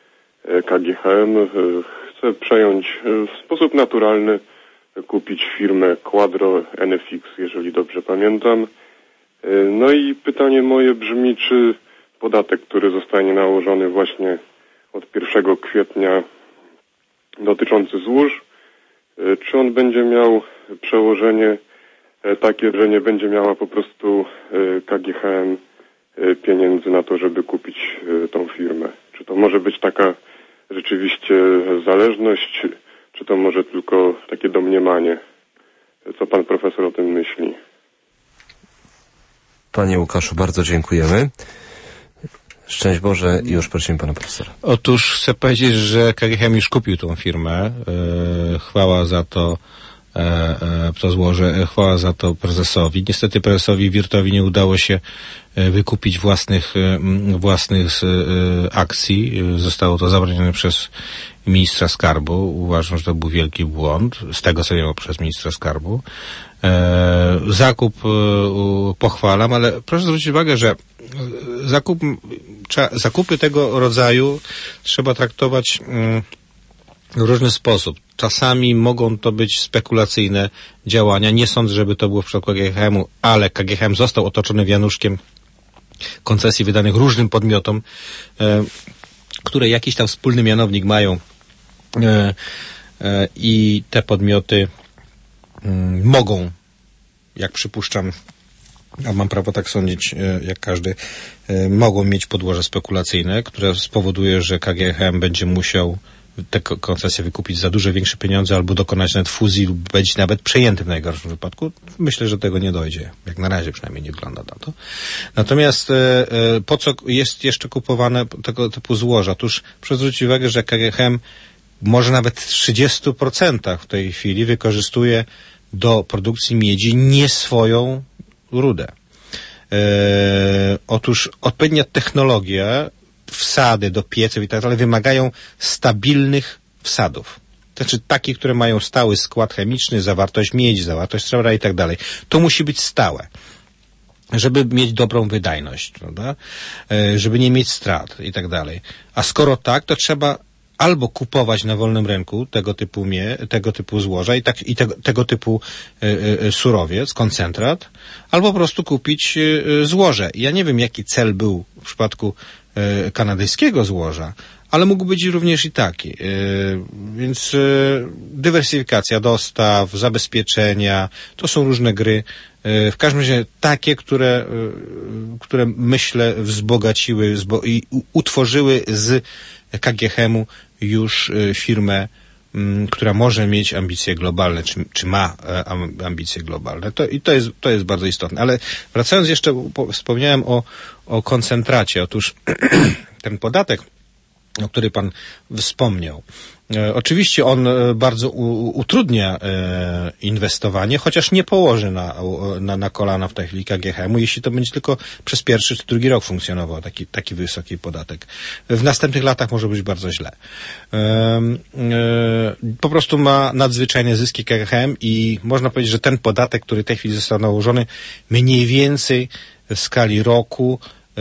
KGHM chce przejąć w sposób naturalny, kupić firmę Quadro NFX, jeżeli dobrze pamiętam. No i pytanie moje brzmi, czy podatek, który zostanie nałożony właśnie od 1 kwietnia dotyczący złóż, Czy on będzie miał przełożenie takie, że nie będzie miała po prostu KGHM pieniędzy na to, żeby kupić tą firmę? Czy to może być taka rzeczywiście zależność, czy to może tylko takie domniemanie? Co pan profesor o tym myśli? Panie Łukaszu, bardzo dziękujemy. Szczęść Boże i już prosimy pana profesora. Otóż chcę powiedzieć, że KGHM już kupił tą firmę. Chwała za to, chwała za to prezesowi. Niestety prezesowi Wirtowi nie udało się wykupić własnych akcji. Zostało to zabronione przez ministra skarbu. Uważam, że to był wielki błąd. Z tego co wiem, przez ministra skarbu. Zakup pochwalam, ale proszę zwrócić uwagę, że zakupy tego rodzaju trzeba traktować w różny sposób. Czasami mogą to być spekulacyjne działania. Nie sądzę, żeby to było w przypadku KGHM-u, ale KGHM został otoczony wianuszkiem koncesji wydanych różnym podmiotom, które jakiś tam wspólny mianownik mają i te podmioty mogą, jak przypuszczam, a mam prawo tak sądzić, jak każdy, mogą mieć podłoże spekulacyjne, które spowoduje, że KGHM będzie musiał te koncesje wykupić za dużo większe pieniądze albo dokonać nawet fuzji lub być nawet przejęty w najgorszym wypadku. Myślę, że tego nie dojdzie. Jak na razie przynajmniej nie wygląda na to. Natomiast po co jest jeszcze kupowane tego typu złoża? Otóż proszę zwrócić uwagę, że KGHM może nawet w 30% w tej chwili wykorzystuje do produkcji miedzi nie swoją rudę. Otóż odpowiednia technologia, wsady do pieców i tak dalej wymagają stabilnych wsadów. To znaczy takich, które mają stały skład chemiczny, zawartość miedzi, zawartość srebra i tak dalej. To musi być stałe, żeby mieć dobrą wydajność, prawda? Żeby nie mieć strat i tak dalej. A skoro tak, to trzeba albo kupować na wolnym rynku tego typu złoża i tego typu surowiec, koncentrat, albo po prostu kupić złoże. Ja nie wiem, jaki cel był w przypadku kanadyjskiego złoża, ale mógł być również i taki. Więc dywersyfikacja dostaw, zabezpieczenia, to są różne gry. W każdym razie takie, które myślę wzbogaciły i utworzyły z KGHM-u już firmę, która może mieć ambicje globalne, czy ma ambicje globalne. To jest bardzo istotne. Ale wracając jeszcze, wspomniałem o koncentracie. Otóż ten podatek, o który pan wspomniał, oczywiście on bardzo utrudnia inwestowanie, chociaż nie położy na kolana w tej chwili KGHM-u, jeśli to będzie tylko przez pierwszy czy drugi rok funkcjonował taki wysoki podatek. W następnych latach może być bardzo źle. Po prostu ma nadzwyczajne zyski KGHM i można powiedzieć, że ten podatek, który w tej chwili został nałożony, mniej więcej w skali roku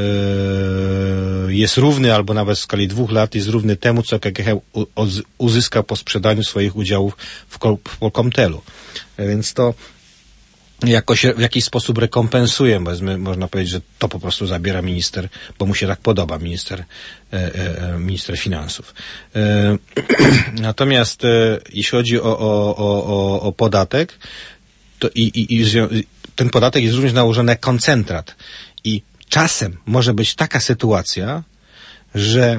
jest równy, albo nawet w skali 2 lat jest równy temu, co KGHM uzyskał po sprzedaniu swoich udziałów w Polkomtelu. Więc to jakoś w jakiś sposób rekompensuje, bo można powiedzieć, że to po prostu zabiera minister, bo mu się tak podoba, minister finansów. Natomiast jeśli chodzi o podatek, to i ten podatek jest również nałożony na koncentrat. I czasem może być taka sytuacja, że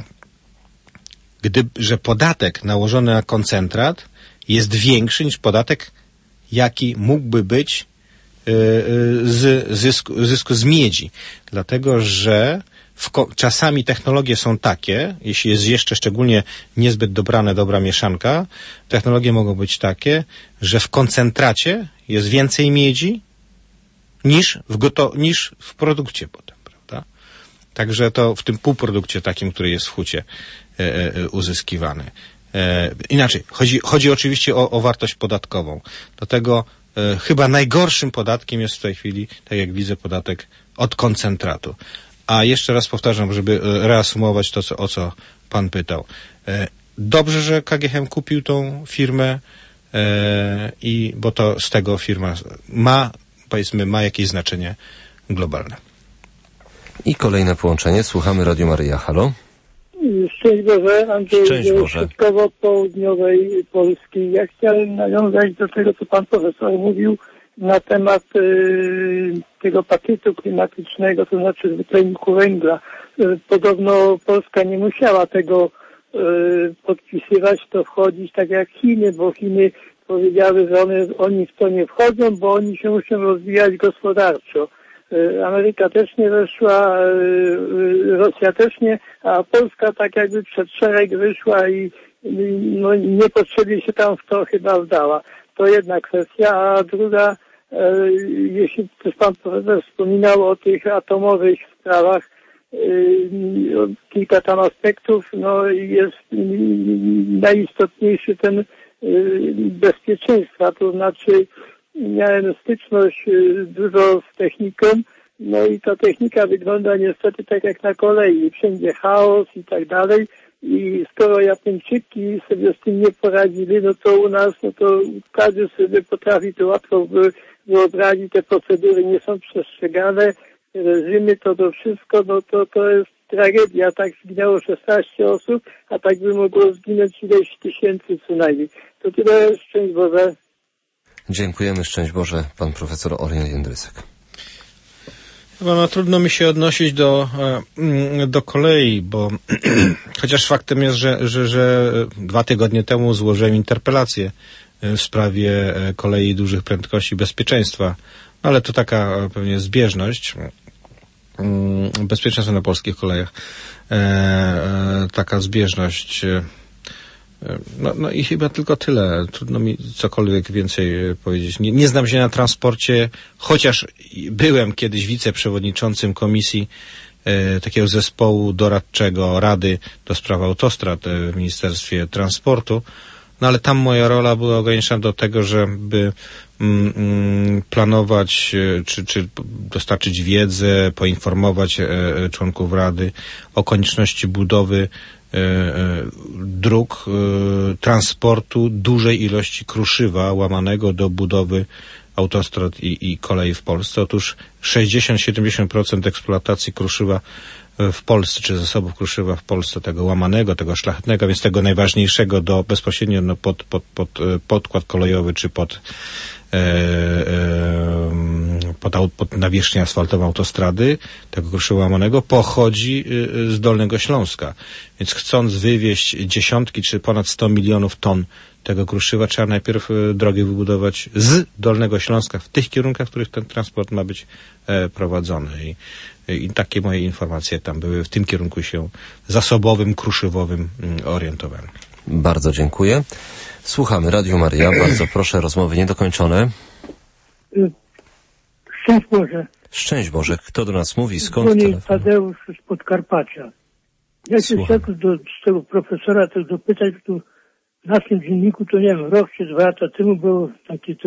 podatek nałożony na koncentrat jest większy niż podatek, jaki mógłby być z zysku z miedzi. Dlatego, że czasami technologie są takie, jeśli jest jeszcze szczególnie niezbyt dobra mieszanka, technologie mogą być takie, że w koncentracie jest więcej miedzi niż w produkcie potem, prawda? Także to w tym półprodukcie takim, który jest w hucie uzyskiwany. Inaczej, chodzi oczywiście o wartość podatkową. Dlatego chyba najgorszym podatkiem jest w tej chwili, tak jak widzę, podatek od koncentratu. A jeszcze raz powtarzam, żeby reasumować to, o co pan pytał. Dobrze, że KGHM kupił tą firmę, bo to z tego firma ma jakieś znaczenie globalne. I kolejne połączenie. Słuchamy Radio Maryja. Halo? Szczęść Boże, Andrzej z Środkowo-Południowej Polski. Ja chciałem nawiązać do tego, co pan profesor mówił na temat tego pakietu klimatycznego, to znaczy dwutlenku węgla. Podobno Polska nie musiała tego podpisywać, to wchodzić tak jak Chiny, bo Chiny powiedziały, że oni w to nie wchodzą, bo oni się muszą rozwijać gospodarczo. Ameryka też nie weszła, Rosja też nie, a Polska tak jakby przed szereg wyszła i no, niepotrzebnie się tam w to chyba wdała. To jedna kwestia, a druga, jeśli też pan profesor wspominał o tych atomowych sprawach, kilka tam aspektów, no jest najistotniejszy ten bezpieczeństwa, to znaczy miałem styczność dużo z techniką, no i ta technika wygląda niestety tak jak na kolei, wszędzie chaos i tak dalej i skoro Japończyki sobie z tym nie poradzili, no to u nas, no to każdy sobie potrafi to łatwo wyobrazić, te procedury nie są przestrzegane, reżimy, to wszystko, no to jest tragedia, tak zginęło 16 osób, a tak by mogło zginąć ileś tysięcy co najmniej. To tyle, szczęść Boże. Dziękujemy, szczęść Boże, pan profesor Orion Jędrysek. No, trudno mi się odnosić do kolei, bo chociaż faktem jest, że 2 tygodnie temu złożyłem interpelację w sprawie kolei dużych prędkości bezpieczeństwa, ale to taka pewnie zbieżność. Bezpieczeństwo na polskich kolejach. Taka zbieżność. No i chyba tylko tyle. Trudno mi cokolwiek więcej powiedzieć. Nie znam się na transporcie, chociaż byłem kiedyś wiceprzewodniczącym komisji takiego zespołu doradczego Rady do spraw autostrad w Ministerstwie Transportu. No ale tam moja rola była ograniczona do tego, żeby planować, czy dostarczyć wiedzę, poinformować członków Rady o konieczności budowy dróg, transportu dużej ilości kruszywa łamanego do budowy autostrad i kolei w Polsce. Otóż 60-70% eksploatacji kruszywa w Polsce, czy zasobów kruszywa w Polsce, tego łamanego, tego szlachetnego, więc tego najważniejszego bezpośrednio pod podkład kolejowy, czy pod nawierzchnię asfaltową autostrady, tego kruszywa łamanego, pochodzi z Dolnego Śląska. Więc chcąc wywieźć dziesiątki, czy ponad 100 milionów ton tego kruszywa, trzeba najpierw drogi wybudować z Dolnego Śląska w tych kierunkach, w których ten transport ma być prowadzony. I takie moje informacje tam były. W tym kierunku się zasobowym, kruszywowym orientowałem. Bardzo dziękuję. Słuchamy. Radio Maria. Bardzo proszę, rozmowy niedokończone. Szczęść Boże. Szczęść Boże. Kto do nas mówi? Skąd telefon? Tadeusz z Podkarpacia. Ja się chciałem z tego profesora też dopytać, tu w naszym dzienniku, to nie wiem, rok czy 2 lata temu był taki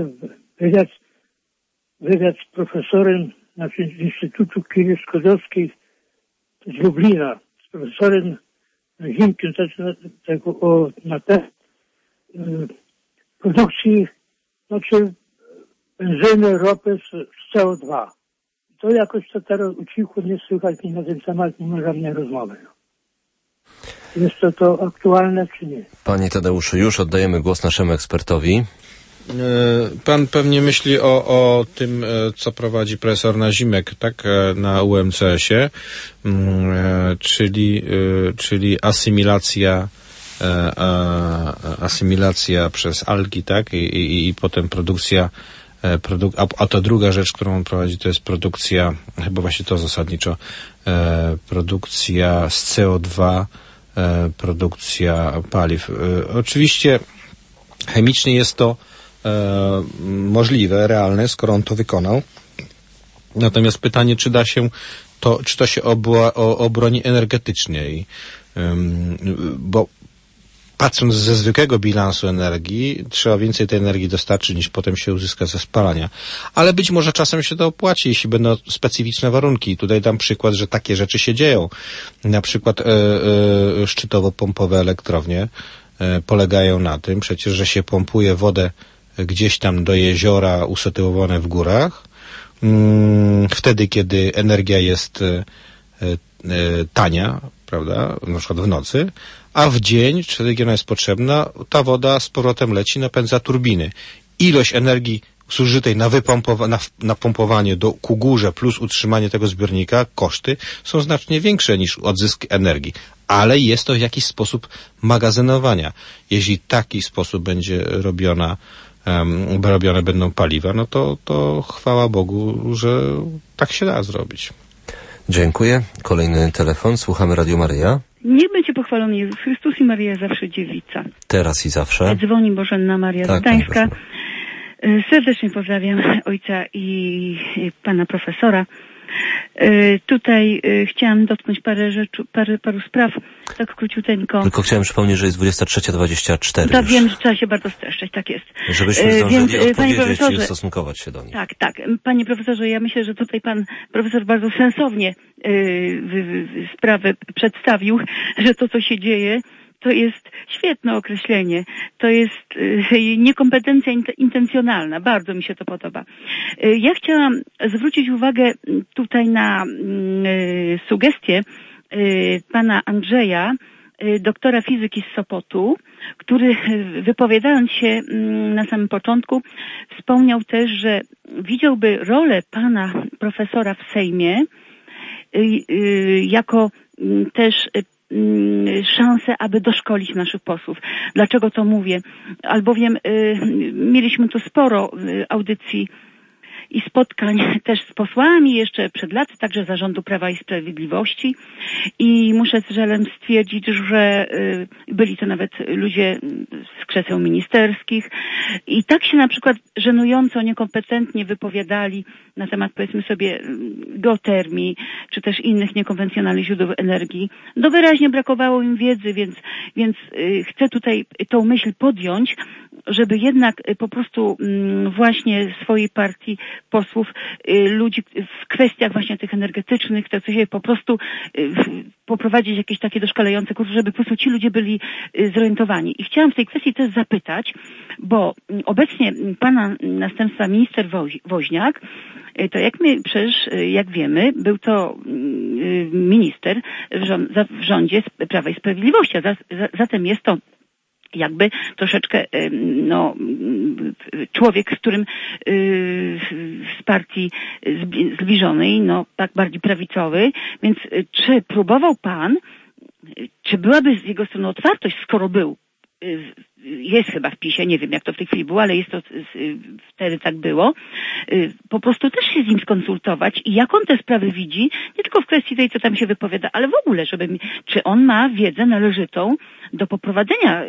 wywiad z profesorem z Instytutu Kiry Skodowskiej z Lublina, z profesorem Zimkiem, na temat produkcji, znaczy benzyny, ropy z CO2. To jakoś to teraz ucichło, nie słychać mi na ten temat, nie ma żadnej rozmowy. Jest to aktualne, czy nie? Panie Tadeuszu, już oddajemy głos naszemu ekspertowi. Pan pewnie myśli o tym, co prowadzi profesor Nazimek, tak, na UMCS-ie, czyli asymilacja przez algi, tak, i potem produkcja, a to druga rzecz, którą on prowadzi, to jest produkcja, chyba właśnie to zasadniczo, produkcja z CO2, produkcja paliw. Oczywiście chemicznie jest to możliwe, realne, skoro on to wykonał. Natomiast pytanie, czy to się obroni energetycznie, bo patrząc ze zwykłego bilansu energii, trzeba więcej tej energii dostarczyć, niż potem się uzyska ze spalania. Ale być może czasem się to opłaci, jeśli będą specyficzne warunki. Tutaj dam przykład, że takie rzeczy się dzieją. Na przykład szczytowo-pompowe elektrownie polegają na tym przecież, że się pompuje wodę gdzieś tam do jeziora usytuowane w górach, wtedy, kiedy energia jest tania, prawda, na przykład w nocy, a w dzień, wtedy kiedy ona jest potrzebna, ta woda z powrotem leci, napędza turbiny. Ilość energii zużytej na pompowanie ku górze plus utrzymanie tego zbiornika, koszty są znacznie większe niż odzysk energii. Ale jest to w jakiś sposób magazynowania. Jeśli taki sposób będzie robione będą paliwa, no to chwała Bogu, że tak się da zrobić. Dziękuję. Kolejny telefon. Słuchamy Radio Maryja. Niech będzie pochwalony Jezus Chrystus i Maryja zawsze dziewica. Teraz i zawsze. Dzwoni Bożenna Maria z Gdańska. Serdecznie pozdrawiam ojca i pana profesora. Tutaj chciałam dotknąć paru spraw, tak króciuteńko. Tylko chciałem przypomnieć, że jest 23:24. Tak, wiem, że trzeba się bardzo streszczać, tak jest. Żebyśmy zdążyli odpowiedzieć i ustosunkować się do nich. Tak. Panie profesorze, ja myślę, że tutaj pan profesor bardzo sensownie sprawę przedstawił, że to, co się dzieje, to jest świetne określenie. To jest niekompetencja intencjonalna. Bardzo mi się to podoba. Ja chciałam zwrócić uwagę tutaj na sugestię pana Andrzeja, doktora fizyki z Sopotu, który wypowiadając się na samym początku wspomniał też, że widziałby rolę pana profesora w Sejmie jako też szansę, aby doszkolić naszych posłów. Dlaczego to mówię? Albowiem mieliśmy tu sporo audycji i spotkań też z posłami jeszcze przed laty, także Zarządu Prawa i Sprawiedliwości i muszę z żalem stwierdzić, że byli to nawet ludzie z krzeseł ministerskich i tak się na przykład żenująco, niekompetentnie wypowiadali na temat, powiedzmy sobie, geotermii, czy też innych niekonwencjonalnych źródeł energii. No wyraźnie brakowało im wiedzy, więc chcę tutaj tą myśl podjąć, żeby jednak po prostu właśnie swojej partii posłów, ludzi w kwestiach właśnie tych energetycznych, tak coś po prostu poprowadzić jakieś takie doszkalające kursy, żeby po prostu ci ludzie byli zorientowani. I chciałam w tej kwestii też zapytać, bo obecnie pana następca minister Woźniak, to jak wiemy, był to minister w rządzie Prawa i Sprawiedliwości, a zatem jest to jakby troszeczkę człowiek, z którym z partii zbliżonej, tak bardziej prawicowej, więc czy próbował pan, czy byłaby z jego strony otwartość, skoro był, jest chyba w PiS-ie, nie wiem jak to w tej chwili było, ale jest to, wtedy tak było, po prostu też się z nim skonsultować i jak on te sprawy widzi, nie tylko w kwestii tej, co tam się wypowiada, ale w ogóle, czy on ma wiedzę należytą do poprowadzenia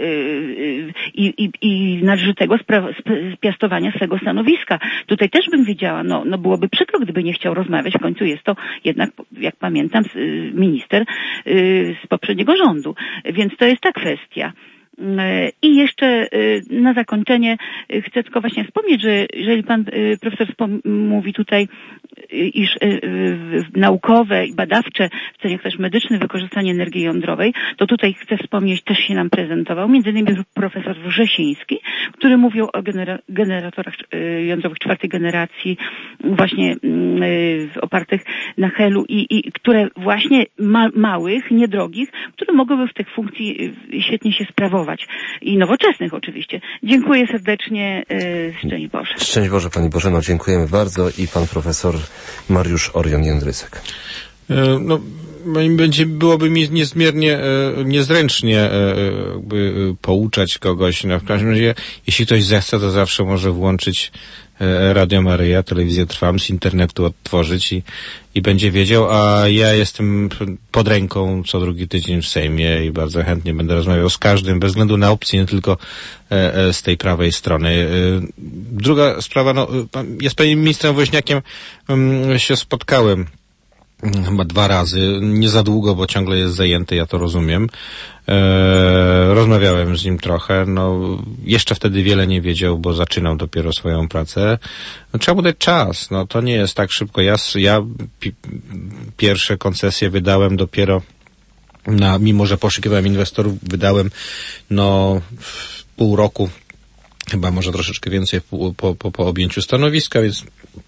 i należytego piastowania swego stanowiska. Tutaj też bym wiedziała, byłoby przykro, gdyby nie chciał rozmawiać, w końcu jest to jednak, jak pamiętam, minister z poprzedniego rządu, więc to jest ta kwestia. I jeszcze na zakończenie chcę tylko właśnie wspomnieć, że jeżeli pan profesor mówi tutaj, iż naukowe i badawcze, w celach też medycznych wykorzystanie energii jądrowej, to tutaj chcę wspomnieć, też się nam prezentował, między innymi profesor Wrzesiński, który mówił o generatorach jądrowych czwartej generacji, właśnie opartych na helu i które właśnie małych, niedrogich, które mogłyby w tych funkcji świetnie się sprawować. I nowoczesnych oczywiście. Dziękuję serdecznie. Szczęść Boże. Szczęść Boże Pani Bożeno, dziękujemy bardzo i pan profesor Mariusz Orion Jędrysek. Byłoby mi niezmiernie niezręcznie pouczać kogoś. W każdym razie, jeśli ktoś zechce, to zawsze może włączyć Radio Maryja, telewizję Trwam, z internetu odtworzyć i będzie wiedział, a ja jestem pod ręką co drugi tydzień w Sejmie i bardzo chętnie będę rozmawiał z każdym, bez względu na opcję, nie tylko z tej prawej strony. Druga sprawa, ja z panem ministrem Woźniakiem się spotkałem chyba 2 razy, nie za długo, bo ciągle jest zajęty, ja to rozumiem. Rozmawiałem z nim trochę, jeszcze wtedy wiele nie wiedział, bo zaczynał dopiero swoją pracę. Trzeba mu dać czas, to nie jest tak szybko. Ja pierwsze koncesje wydałem dopiero mimo że poszukiwałem inwestorów, wydałem w pół roku, chyba może troszeczkę więcej po objęciu stanowiska, więc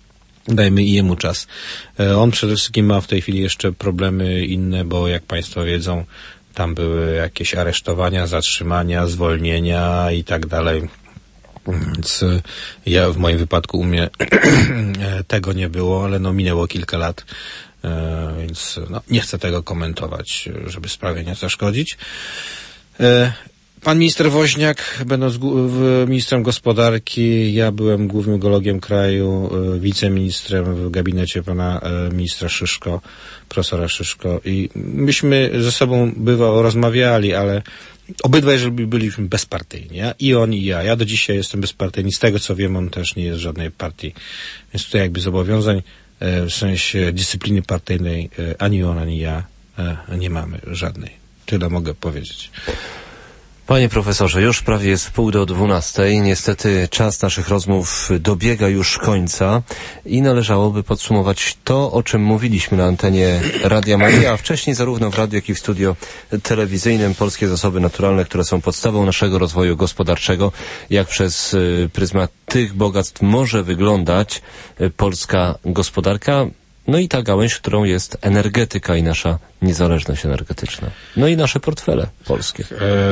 Dajmy i jemu czas. On przede wszystkim ma w tej chwili jeszcze problemy inne, bo jak Państwo wiedzą, tam były jakieś aresztowania, zatrzymania, zwolnienia i tak dalej. Więc ja w moim wypadku u mnie tego nie było, ale minęło kilka lat, więc nie chcę tego komentować, żeby sprawie nie zaszkodzić. Pan minister Woźniak, będąc ministrem gospodarki, ja byłem głównym geologiem kraju, wiceministrem w gabinecie pana ministra Szyszko, profesora Szyszko i myśmy ze sobą bywało rozmawiali, ale obydwaj byliśmy bezpartyjni. I on, i ja. Ja do dzisiaj jestem bezpartyjny. Z tego co wiem, on też nie jest w żadnej partii. Więc tutaj jakby zobowiązań w sensie dyscypliny partyjnej ani on, ani ja nie mamy żadnej. Tyle mogę powiedzieć. Panie profesorze, już prawie jest 11:30. Niestety czas naszych rozmów dobiega już końca i należałoby podsumować to, o czym mówiliśmy na antenie Radia Maryja, a wcześniej zarówno w radiu, jak i w studio telewizyjnym. Polskie zasoby naturalne, które są podstawą naszego rozwoju gospodarczego. Jak przez pryzmat tych bogactw może wyglądać polska gospodarka? No i ta gałęź, którą jest energetyka i nasza niezależność energetyczna. No i nasze portfele polskie.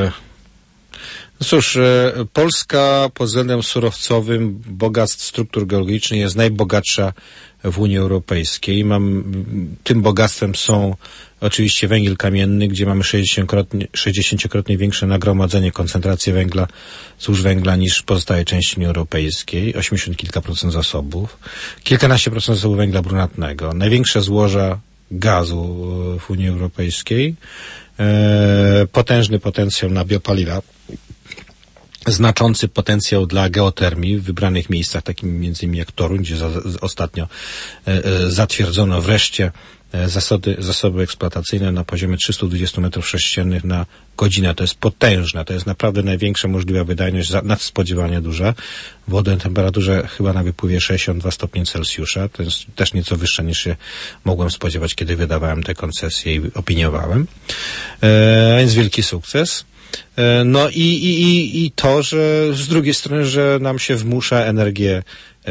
Cóż, Polska pod względem surowcowym bogactw struktur geologicznych jest najbogatsza w Unii Europejskiej. Tym bogactwem są oczywiście węgiel kamienny, gdzie mamy 60-krotnie większe nagromadzenie, koncentrację węgla, złóż węgla niż w pozostałej części Unii Europejskiej. 80 kilka procent zasobów. Kilkanaście procent zasobów węgla brunatnego. Największe złoża gazu w Unii Europejskiej. Potężny potencjał na biopaliwa. Znaczący potencjał dla geotermii w wybranych miejscach, takim między innymi jak Toruń, gdzie ostatnio zatwierdzono wreszcie zasoby eksploatacyjne na poziomie 320 m3 na godzinę. To jest potężne, to jest naprawdę największa możliwa wydajność, nadspodziewanie duża. Wodę o temperaturze chyba na wypływie 62 stopnie Celsjusza. To jest też nieco wyższe niż się mogłem spodziewać, kiedy wydawałem te koncesje i opiniowałem. Więc wielki sukces. No i to, że z drugiej strony, że nam się wmusza energię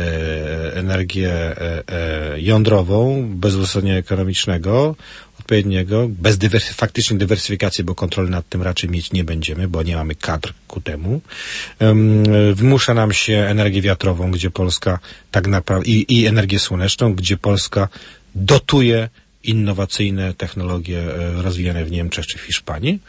jądrową, bez uzasadnienia ekonomicznego, odpowiedniego, bez faktycznie dywersyfikacji, bo kontroli nad tym raczej mieć nie będziemy, bo nie mamy kadr ku temu. Wmusza nam się energię wiatrową, gdzie Polska tak naprawdę, i energię słoneczną, gdzie Polska dotuje innowacyjne technologie rozwijane w Niemczech czy w Hiszpanii,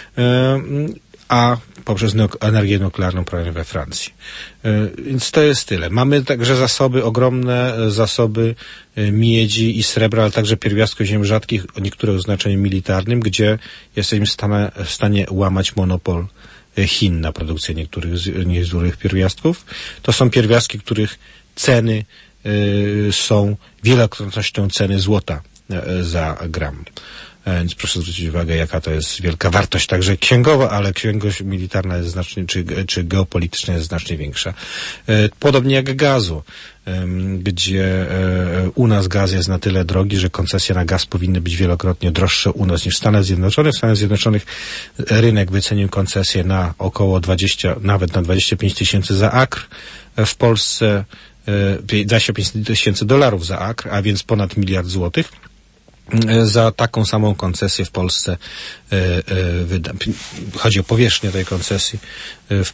a poprzez energię nuklearną prawie we Francji. Więc to jest tyle. Mamy także ogromne zasoby miedzi i srebra, ale także pierwiastków ziem rzadkich o niektórych oznaczeniu militarnym, gdzie jesteśmy w stanie łamać monopol Chin na produkcję niektórych pierwiastków. To są pierwiastki, których ceny są wielokrotnością ceny złota za gram. Więc proszę zwrócić uwagę, jaka to jest wielka wartość, także księgowa, ale księgowość militarna jest znacznie, czy geopolityczna jest znacznie większa. Podobnie jak gazu, gdzie u nas gaz jest na tyle drogi, że koncesje na gaz powinny być wielokrotnie droższe u nas niż w Stanach Zjednoczonych. W Stanach Zjednoczonych rynek wycenił koncesję na około 20, nawet na 25 tysięcy za akr. W Polsce 25 tysięcy dolarów za akr, a więc ponad $1 miliard złotych. Za taką samą koncesję w Polsce chodzi o powierzchnię tej koncesji w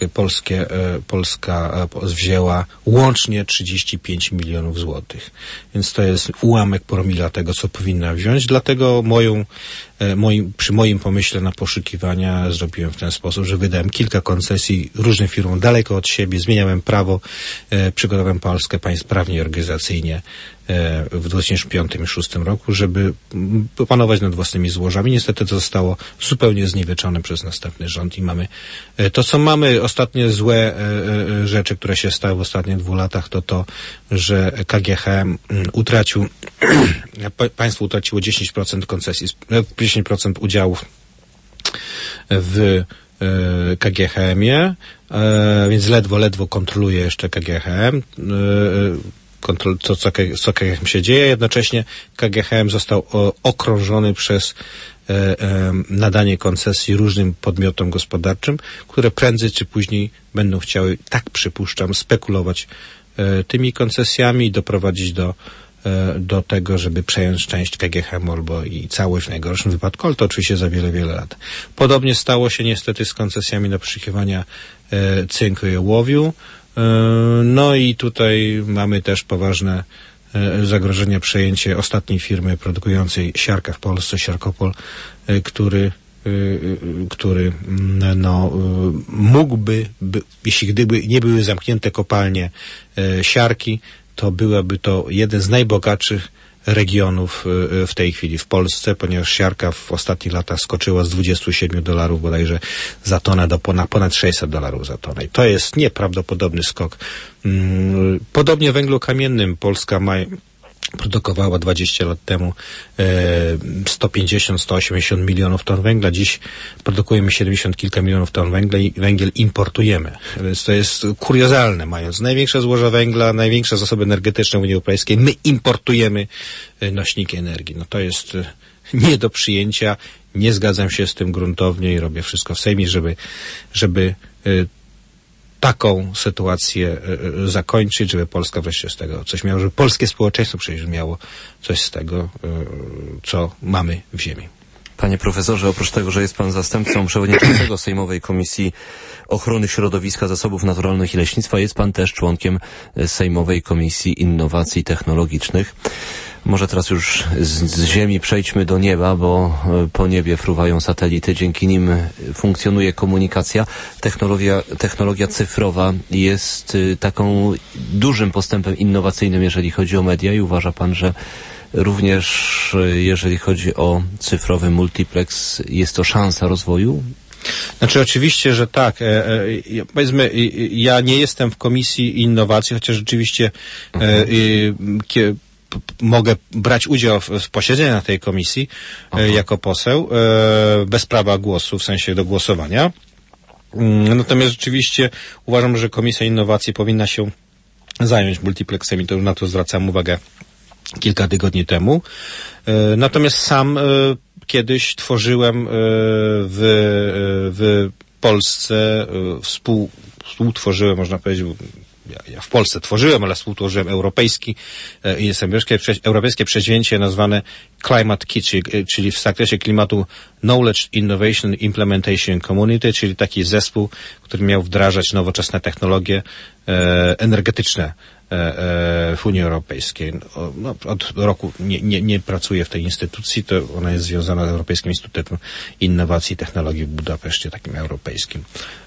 Polska wzięła łącznie 35 milionów złotych. Więc to jest ułamek promila tego, co powinna wziąć. Dlatego przy moim pomyśle na poszukiwania zrobiłem w ten sposób, że wydałem kilka koncesji różnym firmom daleko od siebie, zmieniałem prawo, przygotowałem Polskę prawnie i organizacyjnie w 2005 i 2006 roku, żeby panować nad własnymi złożami. Niestety to zostało zupełnie zniweczone przez następny rząd i mamy to, co mamy. Ostatnie złe rzeczy, które się stały w ostatnich 2 latach, to, że KGHM państwo utraciło 10% koncesji, 10% udziałów w KGHM-ie, więc ledwo kontroluje jeszcze KGHM, co KGHM się dzieje. Jednocześnie KGHM został okrążony przez nadanie koncesji różnym podmiotom gospodarczym, które prędzej czy później będą chciały, tak przypuszczam, spekulować tymi koncesjami i doprowadzić do tego, żeby przejąć część KGHM albo i całość w najgorszym wypadku, ale to oczywiście za wiele, wiele lat. Podobnie stało się niestety z koncesjami na przeszukiwania cynku i ołowiu. No i tutaj mamy też poważne zagrożenie przejęcie ostatniej firmy produkującej siarkę w Polsce, Siarkopol, który mógłby, jeśli gdyby nie były zamknięte kopalnie siarki, to byłaby to jeden z najbogatszych regionów w tej chwili w Polsce, ponieważ siarka w ostatnich latach skoczyła z $27 bodajże za tonę do ponad $600 za tonę. I to jest nieprawdopodobny skok. Podobnie węglu kamiennym Polska produkowała 20 lat temu 150-180 milionów ton węgla. Dziś produkujemy 70 kilka milionów ton węgla i węgiel importujemy. Więc to jest kuriozalne. Mając największe złoża węgla, największe zasoby energetyczne w Unii Europejskiej, my importujemy nośniki energii. No to jest nie do przyjęcia. Nie zgadzam się z tym gruntownie i robię wszystko w Sejmie, żeby taką sytuację zakończyć, żeby Polska wreszcie z tego coś miała, żeby polskie społeczeństwo przecież miało coś z tego, co mamy w ziemi. Panie profesorze, oprócz tego, że jest pan zastępcą przewodniczącego Sejmowej Komisji Ochrony Środowiska, Zasobów Naturalnych i Leśnictwa, jest pan też członkiem Sejmowej Komisji Innowacji Technologicznych. Może teraz już z ziemi przejdźmy do nieba, bo po niebie fruwają satelity, dzięki nim funkcjonuje komunikacja. Technologia cyfrowa jest taką dużym postępem innowacyjnym, jeżeli chodzi o media, i uważa pan, że również jeżeli chodzi o cyfrowy multiplex, jest to szansa rozwoju? Znaczy oczywiście, że tak. Powiedzmy, ja nie jestem w Komisji Innowacji, chociaż rzeczywiście mogę brać udział w posiedzeniach tej komisji jako poseł, bez prawa głosu, w sensie do głosowania. Natomiast rzeczywiście uważam, że Komisja Innowacji powinna się zająć multiplexem i to już na to zwracam uwagę kilka tygodni temu. Natomiast sam kiedyś tworzyłem w Polsce, współtworzyłem, można powiedzieć, ja w Polsce tworzyłem, ale współtworzyłem europejskie przedsięwzięcie nazwane Climate Kit, czyli w zakresie klimatu Knowledge Innovation Implementation Community, czyli taki zespół, który miał wdrażać nowoczesne technologie energetyczne w Unii Europejskiej. Od roku nie pracuję w tej instytucji, to ona jest związana z Europejskim Instytutem Innowacji i Technologii w Budapeszcie, takim europejskim.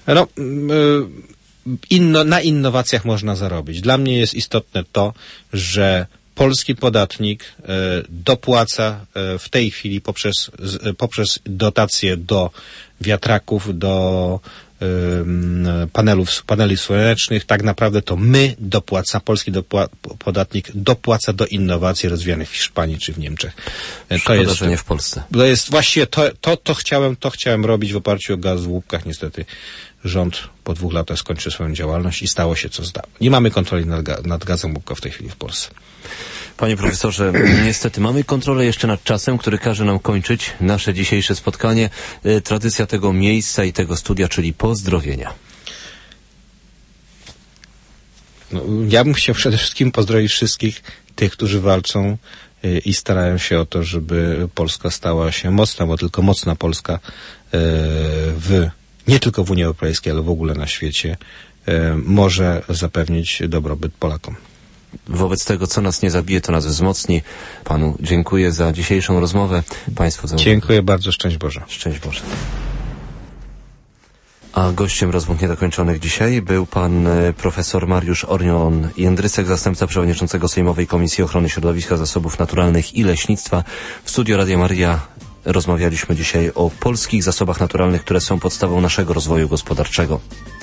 Na innowacjach można zarobić. Dla mnie jest istotne to, że polski podatnik dopłaca w tej chwili poprzez dotacje do wiatraków, do paneli słonecznych, tak naprawdę to polski podatnik dopłaca do innowacji rozwijanych w Hiszpanii czy w Niemczech. Szkoda, że nie w Polsce. To jest właściwie to chciałem robić w oparciu o gaz w łupkach. Niestety rząd po 2 latach skończył swoją działalność i stało się, co zdało. Nie mamy kontroli nad gazem łupka w tej chwili w Polsce. Panie profesorze, niestety mamy kontrolę jeszcze nad czasem, który każe nam kończyć nasze dzisiejsze spotkanie. Tradycja tego miejsca i tego studia, czyli pozdrowienia. Ja bym chciał przede wszystkim pozdrowić wszystkich tych, którzy walczą i starają się o to, żeby Polska stała się mocna, bo tylko mocna Polska nie tylko w Unii Europejskiej, ale w ogóle na świecie może zapewnić dobrobyt Polakom. Wobec tego, co nas nie zabije, to nas wzmocni. Panu dziękuję za dzisiejszą rozmowę. Państwu za uwagę. Dziękuję bardzo. Szczęść Boże. Szczęść Boże. A gościem rozmów niedokończonych dzisiaj był pan profesor Mariusz Orion-Jędrysek, zastępca przewodniczącego Sejmowej Komisji Ochrony Środowiska, Zasobów Naturalnych i Leśnictwa. W studiu Radia Maryja rozmawialiśmy dzisiaj o polskich zasobach naturalnych, które są podstawą naszego rozwoju gospodarczego.